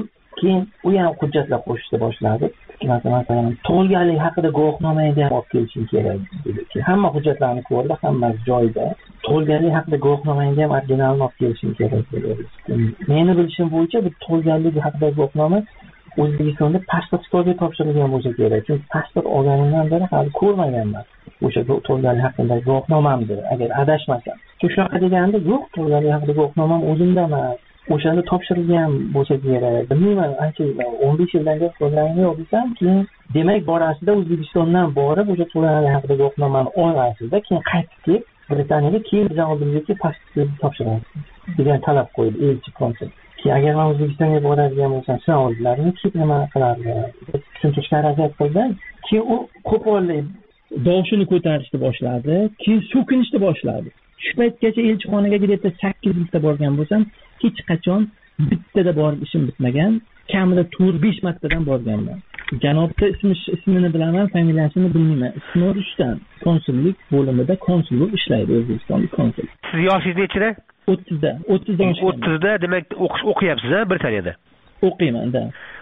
u ham hujjatlar qo'shishni boshladi. Masalan, tug'ilganlik haqida guvohnomangizni ham olib kelishing kerak dedi. Hamma hujjatlarni ko'rdi, hammasi joyida. Tug'ilganlik haqida guvohnomangizni ham originalini olib kelishing kerak dedi. Meni bilishim bo'yicha bu tug'ilganlik haqidagi guvohnoma O'zbekistonda pasport stolga topshirilgan bo'lsa kerak. Chunki pasport olganimdan beri hali ko'rmaganman. O'sha tug'ilganlik haqidagi guvohnomamdir, agar adashmasam. Shunaqa deganda, yo'q, tug'ilganlik haqidagi guvohnomam o'zimda emas. O'shanda topshirilgan bo'lsa kerak. Bilmayman, ancha 15 yildan beri qo'llangan yo'q desam, keyin demak borasida O'zbekistondan borib o'sha tug'ilganlik haqidagi guvohnomani olasizda, keyin qaytib kelib Britaniyaga, keyin bizdan oldimizga pasportni topshirasiz degan talab qo'ydi elchi konsul. Keyin agar men O'zbekistonga boradigan bo'lsam, sen oldilarini keyin nima qilardi? Tushuntirishga harakat qildim. Keyin u qo'pollik boshini ko'tarishni boshladi, keyin so'kinishni boshladi. Shu paytgacha elchixonaga deyapti 8 marta borgan bo'lsam, hech qachon bittada borib ishim bitmagan. Kamida 4-5 martadan borganman. Janobda ismini bilaman, familiyasini bilmayman. Ismi Rustam. Konsullik bo'limida konsul bo'lib ishlaydi, O'zbekistonlik konsul. Siz yoshingiz nechida? 30da. 30da, demak o'qiyapsiz-a Britaniyada? O'qiyman-da.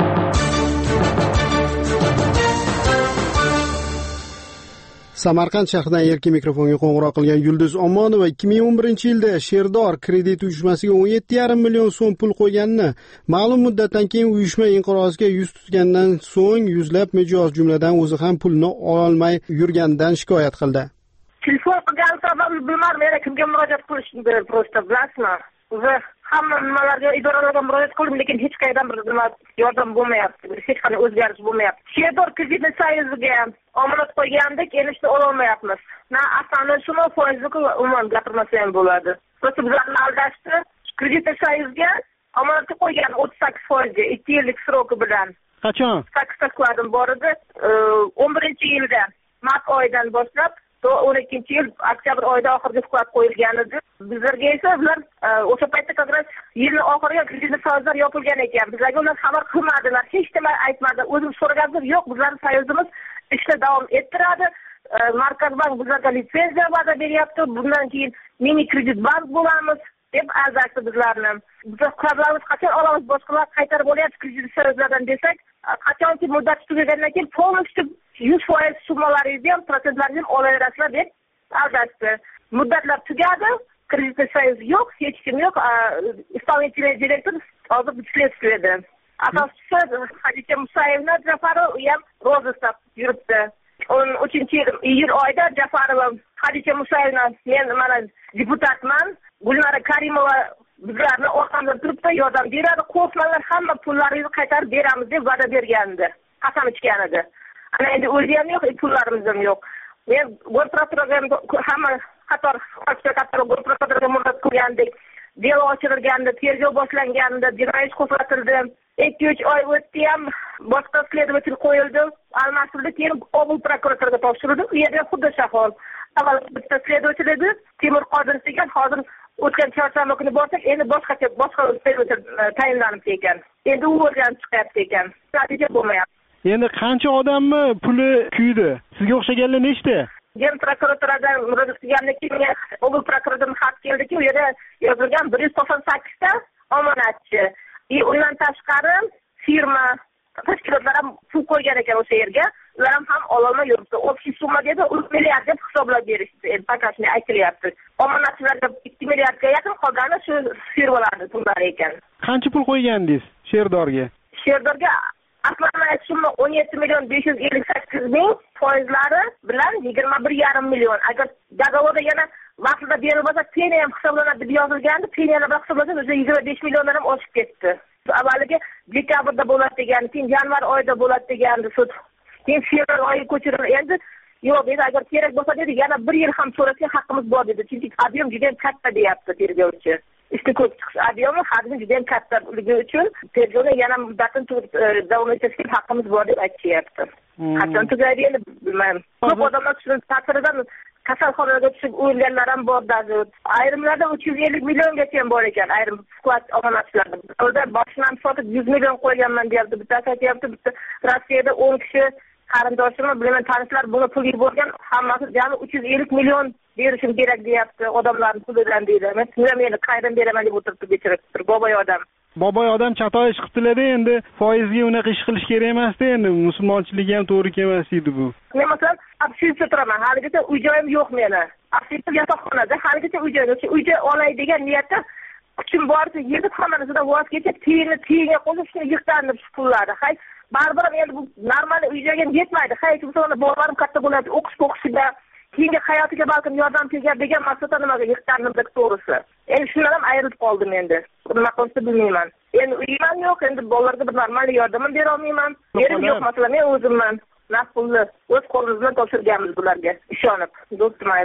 Samarqand shahridan erkin mikrofonga qo'ng'iroq qilgan Yulduz Omonova 2011-yilda Sherdor kredit uyushmasiga 17,5 million so'm pul qo'yganini, ma'lum muddatdan keyin uyushma inqirozga yuz tutgandan so'ng yuzlab mijoz, jumladan o'zi ham pulni ololmay yurganidan shikoyat qildi. Telefon qilgan sababni bilmadim, yana kimga murojaat qilishni prosta bilasizmi? O'zi hamma nimalarga idoralarga murojaat qildim, lekin hech qayerdan bir nima yordam bo'lmayapti. Hech qanday o'zgarish bo'lmayapti. Sherdor kreditni soyuziga omonat qo'ygandik, enishni ololmayapmiz. Na asli shuni foizli umuman gapirmasa ham bo'ladi. Просто bizlarni aldashdi. Kreditni soyuzga omonatga qo'ygan 38%ga 2 yillik sroki bilan. Qachon? Takladim bor edi. 11-yilda mart oyidan boshlab 12-yil oktyabr oyida oxirgi vaqt qo'yilgan edi. Bizlarga esa ular o'sha paytda qadras yilning oxiriga kredit soyuzlar yopilgan ekan. Bizlarga ular xabar qilmadilar, hech nima aytmadi. O'zim so'ragandim, yo'q, bizlarning soyuzimiz ishda davom ettiradi. Markazbank bizlarga litsenziya va'da beryapti. Bundan keyin mini kredit bank bo'lamiz deb aldashdi bizlarni. Biz qarorlarimiz qachon olamiz, boshqalar qaytarib olyapti kredit soyuzlardan desak, qachonki muddat tugagandan keyin полностью 100% summalaringizni ham prosentlaringizni ham olaverasizlar deb aldashdi. Muddatlar tugadi, kredit soyuz yo'q, hech kim yo'q. Исполнительный direktor hozir следствiyada. Asoschisi Hadicha Musayevna Jafarova ham rozisda yuribdi. 13-iyul oyida Jafarova Hadicha Musayevna, men mana deputatman, Gulnora Karimova bizlarni orqamda turibdi, yordam beradi, qo'shnilar hamma pullaringizni qaytarib beramiz deb va'da bergandi, qasam ichgan edi. Ana endi o'zi ham yo'q, pullarimiz ham yo'q. Men Gorprokuratura hamma qator Gorprokuratura murojaat qilgandik. Delo ochirilgandi, tergov boshlangandi, jinoyat qo'zg'atildi. 2-3 oy o'tdi ham boshqa следователь qo'yildi, almashtirildi, keyin obul prokuraturaga topshirildi. U yerda xuddi shahol. Avval bitta следователь edi, Temur Qodir degan, hozir o'tgan chorshanba kuni borsak, endi boshqa следователь tayinlanib ekan. Endi u o'rganib chiqyapti ekan. Natija bo'lmayapti. Endi qancha odamni puli kuydi? Sizga o'xshaganlar nechta? Gen prokuraturadan murojaat qilgandan keyin obul prokuraturadan xat keldiki, u yerda yozilgan 198 ta omonatchi. Undan tashqari firma tashkilotlar ham pul qo'ygan ekan o'sha yerga. Ular ham ololmay yuribdi. Общий summa dedi 1 milliard deb hisoblab berishdi. Endi pakashni aytilyapti. Omonatchilarga 2 milliardga yaqin qolgani shu firmalarning pullari ekan. Qancha pul qo'ygandingiz Sherdorga? Sherdorga aslan summa 17,558,000 foizlari bilan 21,5 million. Agar dogovorda yana vaqtida berilmasa, peniya ham hisoblanadi deb yozilgandi. Peniyalar bilan hisoblasa, o'sha 25 milliondan ham oshib ketdi. Avvaliga dekabrda bo'ladi degan, keyin yanvar oyida bo'ladi degandi sud. Keyin fevral oyiga ko'chirildi. Endi yo'q dedi, agar kerak bo'lsa dedi, yana 1 yil ham so'rasak haqqimiz bor dedi. Chunki ob'em juda ham katta deyapti tergovchi. Ishga ko'p chiqish ob'emi hajmi juda ham kattaligi uchun tergovni yana muddatini davom ettirishga haqqimiz bor deb aytishyapti. Qachon tugaydi endi bilmayman. Ko'p odamlar shuni ta'siridan kasalxonaga tushib o'lganlar ham bor dedi. Ayrimlarda 350 milliongacha ham bor ekan, ayrim vaqt omonatchilarda. O'zda boshidan sotib 100 million qo'yganman deyapti. Bittasi aytyapti, bitta Rossiyada 10 kishi qarindoshimni bilaman, tanishlar buni pul yuborgan, hammasi jami 350 million berishim kerak deyapti, odamlarning pulidan deydi. Men tushunmayman, qayerdan beraman deb o'tiribdi bechora bir boboy odam. Boboy odam chatoy ish qildilar-da, endi foizga unaqa ish qilish kerak emas-da, endi musulmonchilikka ham to'g'ri kelmas edi bu. Men masalan, общежитие turaman, haligacha uy-joyim yo'q meni. Общежитие yotoqxonada, haligacha uy-joy olay degan niyatda kuchim borsa, yigit xonasidan voz kechib, tiyinga qo'yib shuni yiqtanib pullarni. Hay, baribir endi bu normal uy-joyga yetmaydi. Hay, chunki bolarim katta bo'ladi, o'qishda keyingi hayotiga balkim yordam tegar degan maqsadda nimaga yiqtandim to'g'risi. Endi shundan ham ayrilib qoldim endi. Nima qilishni bilmayman. Endi uyim yo'q, endi bolalarga bir normal yordam bera olmayman. Yerim yo'q, masalan, men o'zimman. Nafqulni o'z qo'limiz bilan topshirganmiz bularga, ishonib. Do'stmayl.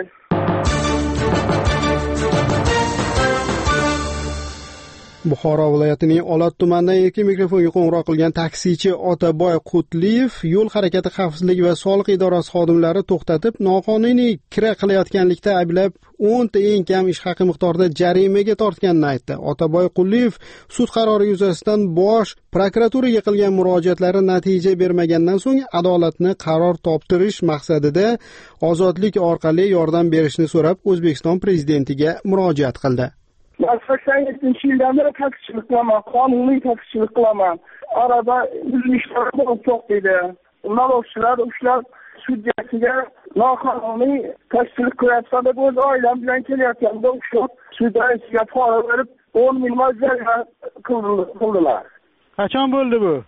Buxoro viloyatining Olot tumanidan erkin mikrofonga qo'ng'iroq qilgan taksichi Otaboy Qutliyev yo'l harakati xavfsizligi va soliq idorasi xodimlari to'xtatib, noqonuniy kira qilayotganlikda ayblab 10 ta eng kam ish haqi miqdorida jarimaga tortganini aytdi. Otaboy Qutliyev sud qarori yuzasidan bosh prokuraturaga qilgan murojaatlari natija bermagandan so'ng adolatni qaror toptirish maqsadida ozodlik orqali yordam berishni so'rab O'zbekiston prezidentiga murojaat qildi. 87-yildan beri taksichilik qilaman, qonuniy taksichilik qilaman. Arada uzilishlar bo'lib to'xtaydi. Naloqchilar ushlar sudyasiga noqonuniy taksichilik qilyapsan deb o'z oilam bilan kelayotganda ushlab sudyasiga pora berib 10 ming jarima qildilar. Qachon bo'ldi bu?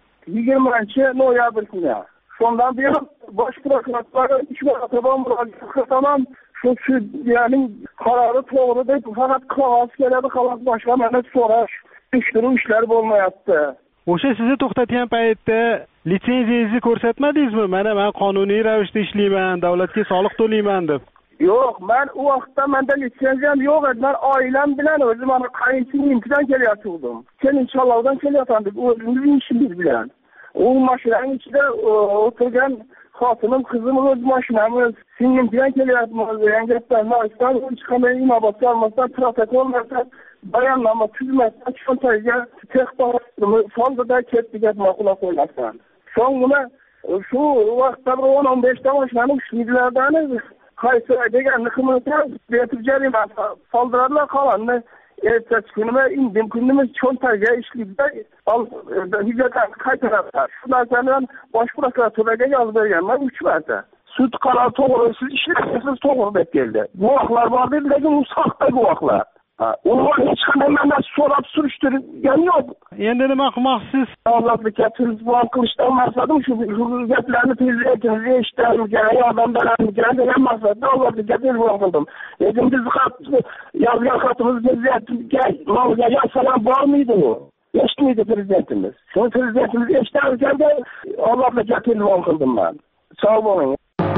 20-noyabr kuni. Shundan beri bosh prokuratura ish murojaat qilib shu sudyaning qarori to'g'ri deb faqat qog'oz keladi, xolos boshqa mana so'rash, tekshiruv ishlari bo'lmayapti. O'sha sizni to'xtatgan paytda litsenziyangizni ko'rsatmadingizmi? Mana men qonuniy ravishda ishlayman, davlatga soliq to'layman deb. Yo'q, men u vaqtda menda litsenziyam yo'q edi. Men oilam bilan o'zim mana qayinsinimdan kelyotgandim. Kelinchoqlardan kelyotgandik, o'zimizning ishimiz bilan. U mashinaning ichida o'tirgan xotinim, qizim o'z mashinamiz, singlim bilan kelyapmiz. Yangi gaplarni aytdim, hech qanday inobatga olmasdan protokol bo'lmasa, bayonnoma tuzmasdan cho'ntagiga texnologiyani soldida ketdik deb ma'qul qo'ymasdan. So'nggina shu vaqtda 10-15 ta mashinani ishlaydilardan qaysi deganni qilmasa, betib jarima soldiradilar, qolganini ertasi kuni va indim kunimiz cho'ntagiga ishlaydi, hujjatlarni qaytaradilar. Shu narsadan bosh prokuraturaga yozib berganman 3 marta. Sud qarori to'g'ri, siz ishlaysiz to'g'ri deb keldi. Guvohlar bor dedi, lekin u soxta guvohlar. Ular hech qanday mandan so'rab surishtirgan yo'q. Endi nima qilmoqchisiz? Ozodlikka tilzibon qilishdan maqsadim shu gaplarni prezidentimizga eshittirishga, yordam berishga degan maqsadda ozodlikka tilzibon qildim. Lekin biz yozgan xatimiz prezidentga yozsalar bormaydi u. Eshitmaydi prezidentimiz. Shu prezidentimiz eshittirganda ozodlikka tilzibon qildim men. Sog' bo'ling.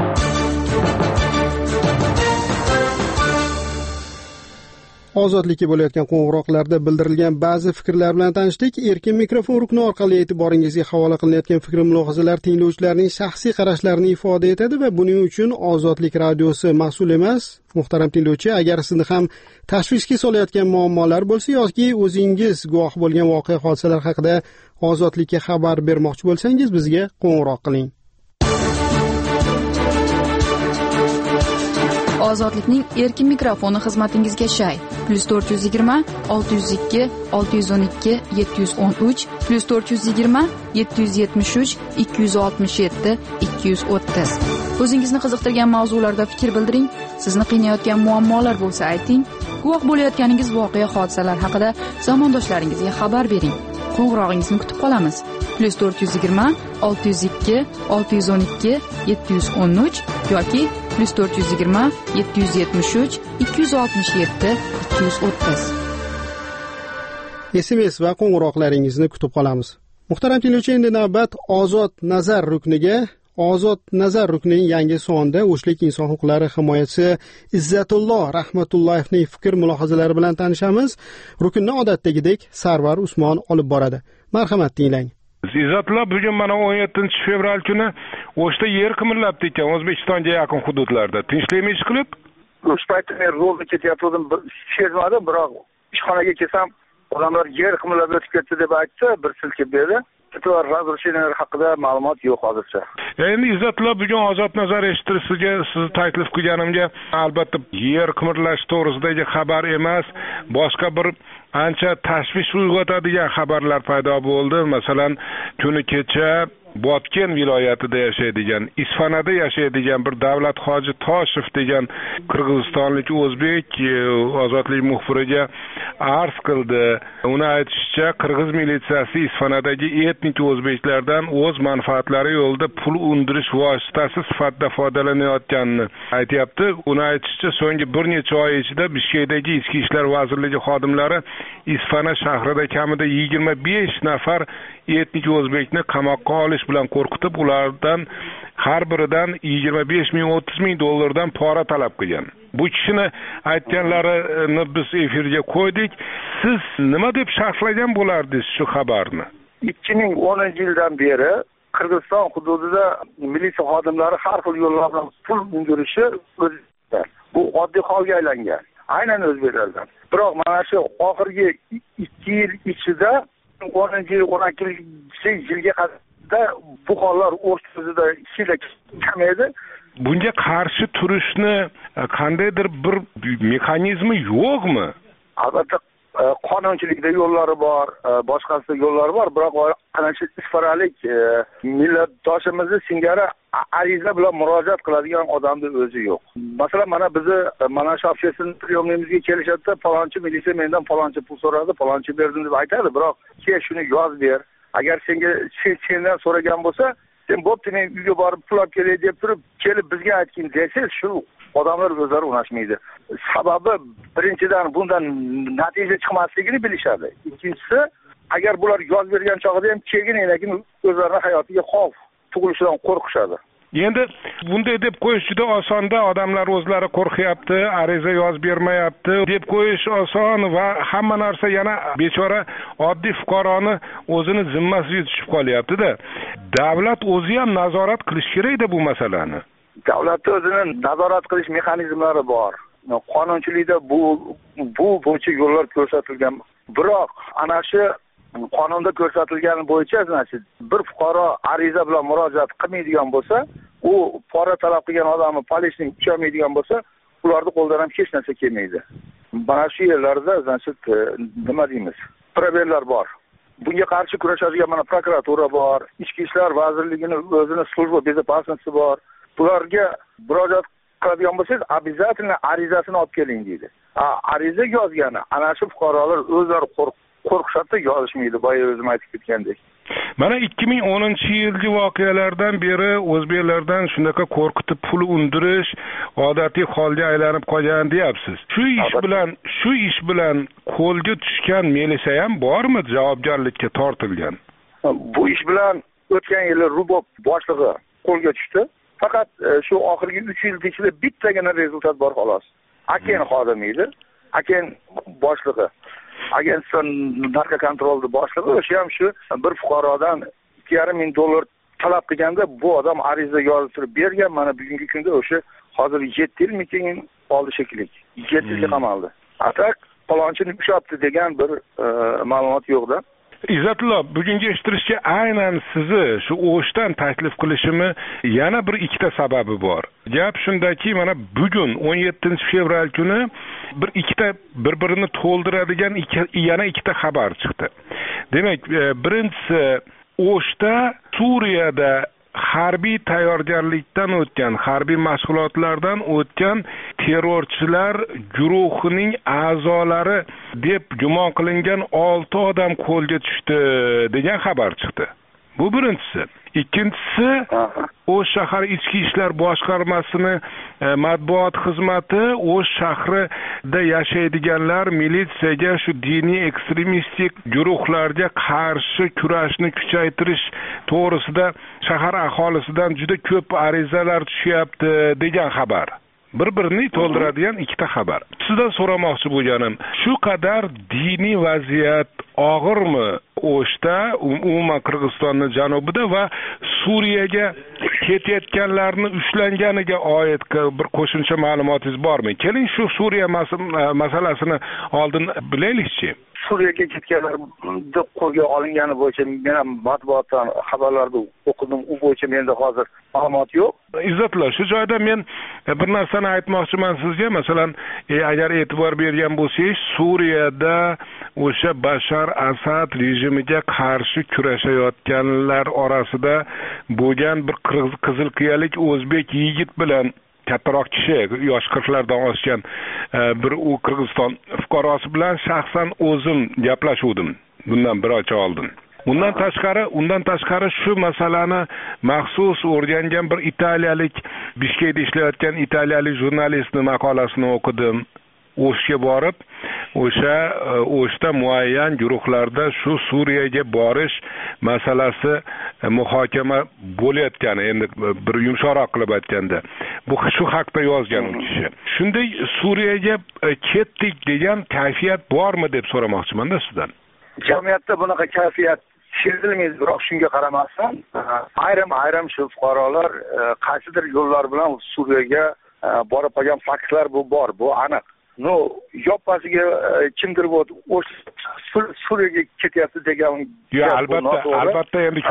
Ozodlikka bo'layotgan qo'ng'iroqlarda bildirilgan ba'zi fikrlar bilan tanishdik. Erkin mikrofon rukni orqali e'tiboringizga havola qilinayotgan fikr mulohazalar tinglovchilarning shaxsiy qarashlarini ifoda etadi va buning uchun Ozodlik radiosi mas'ul emas. Muhtaram tinglovchi, agar sizni ham tashvishga solayotgan muammolar bo'lsa yoki o'zingiz guvoh bo'lgan voqea hodisalar haqida Ozodlikka xabar bermoqchi bo'lsangiz, bizga qo'ng'iroq qiling. Ozodlikning erkin mikrofoni xizmatingizga shay. +420 602 612 713 +420 773 267 230. O'zingizni qiziqtirgan mavzularda fikr bildiring. Sizni qiynayotgan muammolar bo'lsa ayting. Guvoh bo'layotganingiz voqea hodisalar haqida zamondoshlaringizga xabar bering. Qo'ng'irog'ingizni kutib qolamiz. +420 602 612 713 yoki +420 773 267 230. SMS va qo'ng'iroqlaringizni kutib qolamiz. Muhtaram tinglovchi, endi navbat Ozod nazar rukniga. Ozod nazar ruknining yangi sonida O'shlik inson huquqlari himoyachisi Izzatulloh Rahmatullayevning fikr mulohazalari bilan tanishamiz. Rukunni odatdagidek Sarvar Usmon olib boradi. Marhamat tinglang. Izzatulloh, bugun mana 17-fevral kuni O'shda yer qimirlabdi ekan, O'zbekistonga yaqin hududlarda. Tinchlikmi ish qilib? O'sha paytda men yo'lda ketayotgandim, sezmadim, biroq ishxonaga kelsam, odamlar yer qimirlab o'tib ketdi deb aytdi, bir silkib berdi. Razrushiyalar haqida ma'lumot yo'q hozircha. Endi Izzatulloh, bugun Ozod nazar eshittirishga sizni taklif qilganimga albatta yer qimirlash to'g'risidagi xabar emas, boshqa bir ancha tashvish uyg'otadigan xabarlar paydo bo'ldi. Masalan, kuni kecha Botken viloyatida yashaydigan, Isfanada yashaydigan bir Davlat hoji Toshev degan qirg'izistonlik o'zbek ozodlik muxbiriga arz qildi. Uni aytishicha, qirg'iz militsiyasi Isfanadagi etnik o'zbeklardan o'z manfaatlari yo'lida pul undirish vositasi sifatida foydalanayotganini aytayapti. Uni aytishicha, so'nggi bir necha oy ichida Bishkekdagi Ichki ishlar vazirligi xodimlari Isfana shahrida kamida 25 nafar etnik o'zbekni qamoqqa olish bilan qo'rqitib, ulardan har biridan 25 ming 30 ming dollardan pora talab qilgan. Bu kishini aytganlarini biz efirga qo'ydik. Siz nima deb sharhlagan bo'lardingiz shu xabarni? 2010-yildan beri Qirg'iziston hududida militsiya xodimlari har xil yo'llar bilan pul undirishi bu oddiy holga aylangan. Aynan o'zbeklardan. Biroq mana shu oxirgi 2 yil ichida 10-12-yilga qadar bu hollar o'rtasida ishida kamaydi. Bunga qarshi turishni qandaydir bir mexanizmi yo'qmi? Albatta qonunchilikda yo'llari bor, boshqasida yo'llari bor, biroq ana shu isfaralik millatdoshimizni singari ariza bilan murojaat qiladigan odamning o'zi yo'q. Masalan, mana bizni mana shu общественный приемныйimizga kelishadi, falonchi militsiya mendan falonchi pul so'radi, falonchi berdim deb aytadi, biroq kel shuni yoz ber. Agar sendan so'ragan bo'lsa, sen bo'pti, men uyga borib pul olib kelay deb turib, kelib bizga aytgin desiz, shu odamlar o'zlari unashmaydi. Sababi birinchidan bundan natija chiqmasligini bilishadi. Ikkinchisi, agar bular yoz bergan chog'ida ham keyin o'zlarining hayotiga xavf tug'ilishidan qo'rqishadi. Endi bunday deb qo'yish juda osonda, odamlar o'zlari qo'rqyapti, ariza yozib bermayapti deb qo'yish oson va hamma narsa yana bechora oddiy fuqaroni o'zini zimmasiga tushib qolyapti-da. Davlat o'zi ham nazorat qilish kerak-da bu masalani. Davlatda o'zining nazorat qilish mexanizmlari bor. Qonunchilikda bu bo'yicha yo'llar ko'rsatilgan. Biroq ana shu qonunda ko'rsatilgani bo'yicha, bir fuqaro ariza bilan murojaat qilmaydigan bo'lsa, u pora talab qilgan odamni politsiyani ushlamaydigan bo'lsa, ularning qo'ldan ham hech narsa kelmaydi. Mana shu yerlarda nima deymiz? Probellar bor. Bunga qarshi kurashadigan mana prokuratura bor, Ichki ishlar vazirligining o'zining slujba bezopasnosti bor. Bularga murojaat qiladigan bo'lsangiz, обязательно arizasini olib keling deydi. Ariza yozgani ana shu fuqarolar o'zlari qo'rqishadi, yozishmaydi, boya o'zim aytib ketgandek. Mana 2010-yilgi voqealardan beri o'zbeklardan shunaqa qo'rqitib pul undirish odatiy holga aylanib qolgan deyapsiz. Shu ish bilan qo'lga tushgan militsiya ham bormi javobgarlikka tortilgan? Bu ish bilan o'tgan yili Rubob boshlig'i qo'lga tushdi. Faqat shu oxirgi 3 yil ichida bittagina rezultat bor xolos. Aken xodimi edi. Aken boshlig'i. Agentlik narko kontrolni boshlig'i o'sha ham shu bir fuqarodan $2,500 talab qilganda bu odam ariza yozib turib bergan. Mana bugungi kunda o'sha hozir 7 yil keyin oldi shekilli. 7 yilga qamaldi. Atak palonchini ushlabdi degan bir ma'lumot yo'q-da. Izzatullo, bugungi eshittirishga aynan sizni shu o'shdan taklif qilishimni yana bir ikkita sababi bor. Gap shundaki, mana bugun 17-fevral kuni ikkita bir-birini to'ldiradigan yana ikkita xabar chiqdi. Demak, birinchisi o'shda Suriyada harbiy tayyorgarlikdan o'tgan, harbiy mashg'ulotlardan o'tgan terrorchilar guruhining a'zolari deb gumon qilingan 6 odam qo'lga tushdi degan xabar chiqdi. Bu birinchisi. Ikkinchisi, O'sh shahar ichki ishlar boshqarmasining matbuot xizmati O'sh shahrida yashaydiganlar militsiyaga shu diniy ekstremistik guruhlarga qarshi kurashni kuchaytirish to'g'risida shahar aholisidan juda ko'p arizalar tushyapti degan xabar. Bir-birini to'ldiradigan ikkita xabar. Sizdan so'ramoqchi bo'lganim, shu qadar diniy vaziyat og'irmi O'shda, umuman Qirg'izistonning janubida va Suriyaga ketayotganlarni ushlanganiga oid bir qo'shimcha ma'lumotingiz bormi? Keling shu Suriya masalasini oldin bilaylikchi. Suriyaga ketganlar qo'lga olingani bo'yicha men ham matbuotdan xabarlarda o'qidim. U bo'yicha menda hozir ma'lumot yo'q. Izzatullo, shu joyda men bir narsani aytmoqchiman sizga. Masalan, agar e'tibor bergan bo'lsangiz, Suriyada o'sha Bashar Asad rejimiga qarshi kurashayotganlar orasida bo'lgan bir qizil qiyalik o'zbek yigit bilan kattaroq kishi, yosh 40lardan oshgan bir u Qirg'iziston fuqarosi bilan shaxsan o'zim gaplashuvdim bundan bir oy oldin. Undan tashqari shu masalani maxsus o'rgangan bir italiyalik, Bishkekda ishlayotgan italiyalik jurnalistning maqolasini o'qidim. O'shga borib, o'shda muayyan guruhlarda shu Suriyaga borish masalasi muhokama bo'layotgani, endi bir yumshoqroq qilib aytganda, bu shu haqda yozgan u kishi. Shunday Suriyaga ketdik degan kayfiyat bormi deb so'ramoqchiman-da sizdan. Jamiyatda bunaqa kayfiyat sezilmaydi, biroq shunga qaramasdan ayrim shu fuqarolar qaysidir yo'llar bilan Suriyaga borib qolgan faktlar bor, bu aniq. Yoppasiga kimdir Suriyaga ketyapti degan. Albatta endi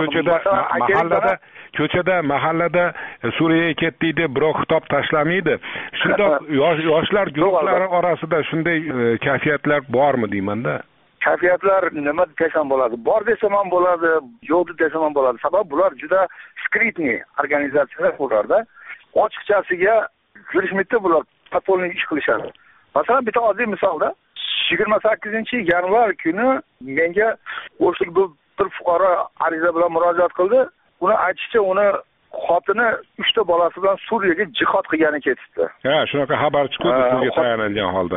ko'chada, mahallada Suriyaga ketdik deb biroq xitob tashlamaydi. Shundoq yoshlar guruhlari orasida shunday kayfiyatlar bormi deyman-da. Kayfiyatlar nima desam bo'ladi? Bor desam ham bo'ladi, yo'q desam ham bo'ladi. Sabab bular juda skritniy organizatsiyalar bularda. Ochiqchasiga yurishmaydi bular, patolnik ish qilishadi. Masalan, bitta oddiy misolda 28-yanvar kuni menga o'shlik bir fuqaro ariza bilan murojaat qildi. Uni aytishicha, uni xotini 3 ta bolasi bilan Suriyaga jihod qilgani ketibdi. Ha, shunaqa xabar chiqdi sizga tayanilgan holda.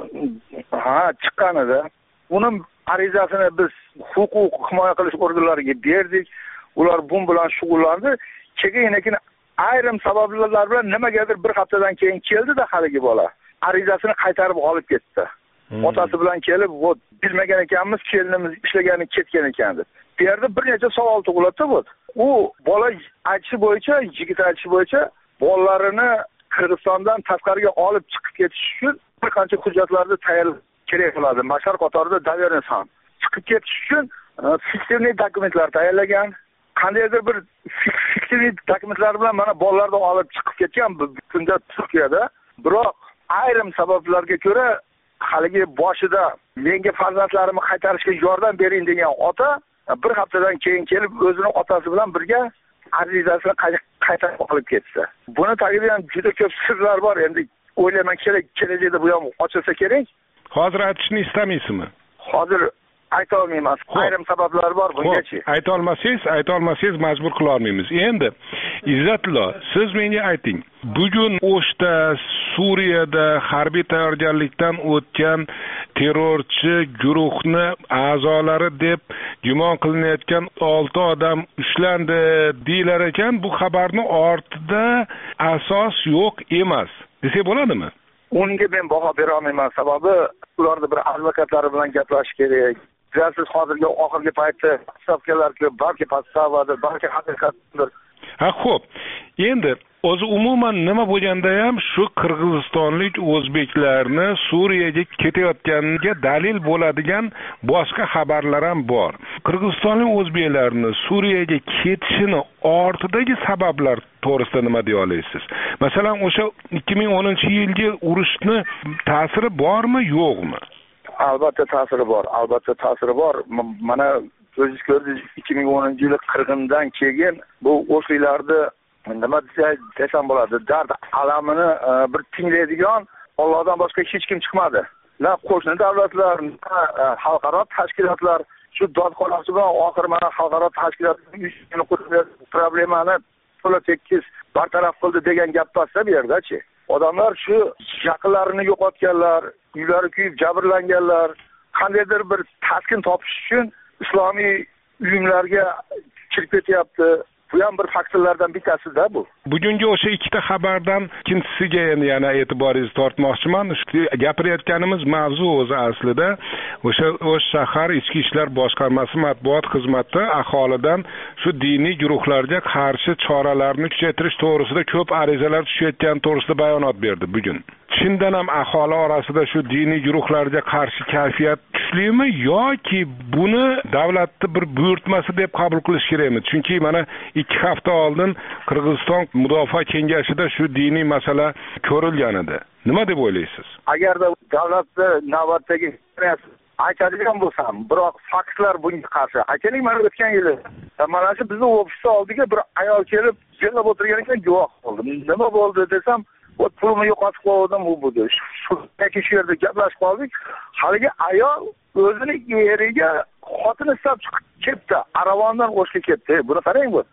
Ha, chiqqanida uning arizasini biz huquq himoya qilish organlariga berdik. Ular bu bilan shug'ullandi. Keyin ayrim sabablar bilan nimagadir bir haftadan keyin keldi-da haligi bola. Arizasini qaytarib olib ketdi. Otasi bilan kelib, bilmagan ekanmiz, kelinimiz ishlagani ketgan ekan deb. Bu yerda bir necha savol tug'iladi bu. U bola aytishi bo'yicha, yigit aytishi bo'yicha, bolalarini Qirg'izistondan tashqariga olib chiqib ketish uchun bir qancha hujjatlarni tayyorlash kerak bo'ladi. Mashar qatorida daverni ham. Chiqib ketish uchun fiktivniy dokumentlar tayyorlagan. Qandaydir bir fiktivniy dokumentlar bilan mana bolalarni olib chiqib ketgan bunda Turkiyada. Biroq ayrim sabablarga ko'ra haligi boshida menga farzandlarimni qaytarishga yordam bering degan ota bir haftadan keyin kelib o'zining otasi bilan birga arizasini qaytarib olib ketdi. Buni tagida ham juda ko'p sirlar bor. Endi o'ylayman kelajakda bu ham ochilsa kerak. Hozir aytishni istamaysizmi? Hozir ayta olmayman. Ayrim sabablar bor bungacha. Ayta olmasangiz majbur qila olmaymiz. Endi Izzatullo, siz menga ayting. Bugun O'shda Suriyada harbiy tayyorgarlikdan o'tgan terrorchi guruhni a'zolari deb gumon qilinayotgan 6 odam ushlandi deylar ekan. Bu xabarning ortida asos yo'q emas. Desa bo'ladimi? Unga men baho bera olmayman. Sababi ularda bir advokatlari bilan gaplashish kerak. Siz hozirgi oxirgi paytda stavkalar ko'p, balki pastavadir, balki haqiqatdir. Ha, xo'p. Endi o'zi umuman nima bo'lganda ham shu qirg'izistonlik o'zbeklarni Suriyaga ketayotganiga dalil bo'ladigan boshqa xabarlar ham bor. Qirg'izistonlik o'zbeklarni Suriyaga ketishini ortidagi sabablar to'g'risida nima deya olasiz? Masalan, o'sha 2010-yilgi urushni ta'siri bormi, yo'qmi? Albatta ta'siri bor. Mana o'zingiz ko'rdingiz, 2010-yil qirg'indan keyin bu o'shalarda nima desam bo'ladi, dard alamini bir tinglaydigan Allohdan boshqa hech kim chiqmadi. Na qo'shni davlatlar, na xalqaro tashkilotlar shu dodxonasi bilan oxir mana xalqaro tashkilotlar problemani to'la tekis bartaraf qildi degan gap pastda bu yerda-chi. Odamlar shu yaqinlarini yo'qotganlar, uylari kuyib jabrlanganlar, qandaydir bir taskin topish uchun islomiy uyumlarga kirib ketyapti. Bu ham bir faktorlardan bittasi-da bu. Bugungi o'sha ikkita xabardan ikkinchisiga endi yana e'tiboringizni tortmoqchiman. Gapirayotganimiz mavzu o'zi aslida o'sha shahar ichki ishlar boshqarmasi matbuot xizmati aholidan shu diniy guruhlarga qarshi choralarni kuchaytirish to'g'risida ko'p arizalar tushayotgani to'g'risida bayonot berdi bugun. Chindan ham aholi orasida shu diniy guruhlarga qarshi kayfiyat kuchlimi yoki buni davlatning bir buyurtmasi deb qabul qilish kerakmi? Chunki mana 2 hafta oldin Qirg'iziston Mudofaa kengashida shu diniy masala ko'rilgan edi. Nima deb o'ylaysiz? Agarda davlatning navbatdagi aytadigan bo'lsam, biroq faktlar bunga qarshi. Aytaylik, mana o'tgan yili mana shu bizning ofisda oldiga bir ayol kelib, yig'lab o'tirgan ekan, guvoh bo'ldim. Nima bo'ldi desam, pulni yo'qotib qo'ydim, u bo'ldi. Shu yerda gaplashib qoldik. Haligi ayol o'zini eriga xotini istab chiqib ketdi. Aravondan o'shga ketdi. Buni qarang bu.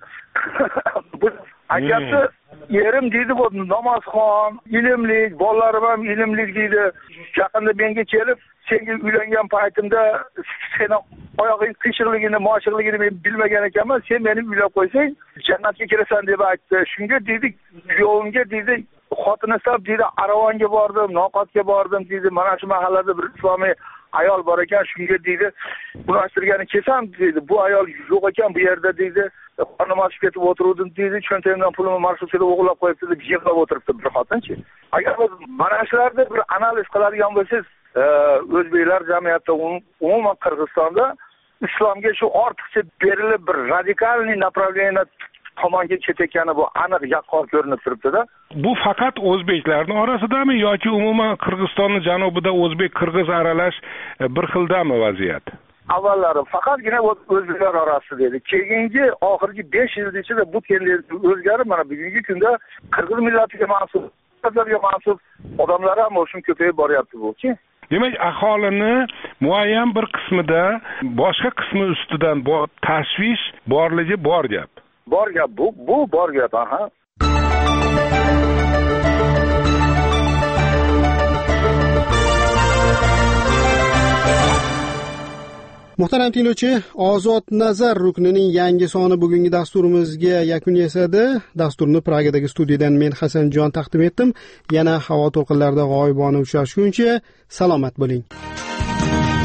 Bu akasi erim deydi, bu namozxon, ilmlik, bolalarim ham ilmlik deydi. Yaqinda menga kelib, senga uylangan paytimda seni oyog'ing qiyshiqligini, moshiqligini men bilmagan ekanman. Sen meni uylab qo'ysang, jannatga kirasan deb aytdi. Shunga deydi, kuyovimga deydi, xotini istab deydi, Aravonga bordim, Noqotga bordim deydi. Mana shu mahallada bir islomiy ayol bor ekan, shunga deydi, unashtirgani kesam deydi. Bu ayol yo'q ekan bu yerda deydi. Qornim ochib ketib o'tirdim deydi. Cho'ntagimdan pulimni marshrutkada o'g'irlab qo'yibdi deb yig'lab o'tiribdi bir xotinchi. Agar mana shularni bir analiz qiladigan bo'lsangiz, o'zbeklar jamiyatida umuman Qirg'izistonda islomga shu ortiqcha berilib bir radikalniy направление tomonga ketayotgani bu aniq yaqqol ko'rinib turibdi-da. Bu faqat o'zbeklarning orasidami yoki umuman Qirg'izistonning janubida o'zbek-qirg'iz aralash bir xildami vaziyat? Avvallari faqatgina o'zbeklar orasida edi. Keyingi oxirgi 5 yil ichida bu tendens o'zgarib, mana bugungi kunda qirg'iz millatiga mansub, qirg'izlarga mansub odamlar ham o'shun ko'payib boryapti bu-chi. Demak, aholini muayyan bir qismida boshqa qismi ustidan tashvish borligi bor gap. bor gap bu bor gap. Aha. Muhtaram tinglovchi, Ozod nazar ruknining yangi soni bugungi dasturimizga yakun yasadi. Dasturni Pragadagi studiyadan men Hasanjon taqdim etdim. Yana havo to'lqinlarida g'oyibona uchrashguncha salomat bo'ling.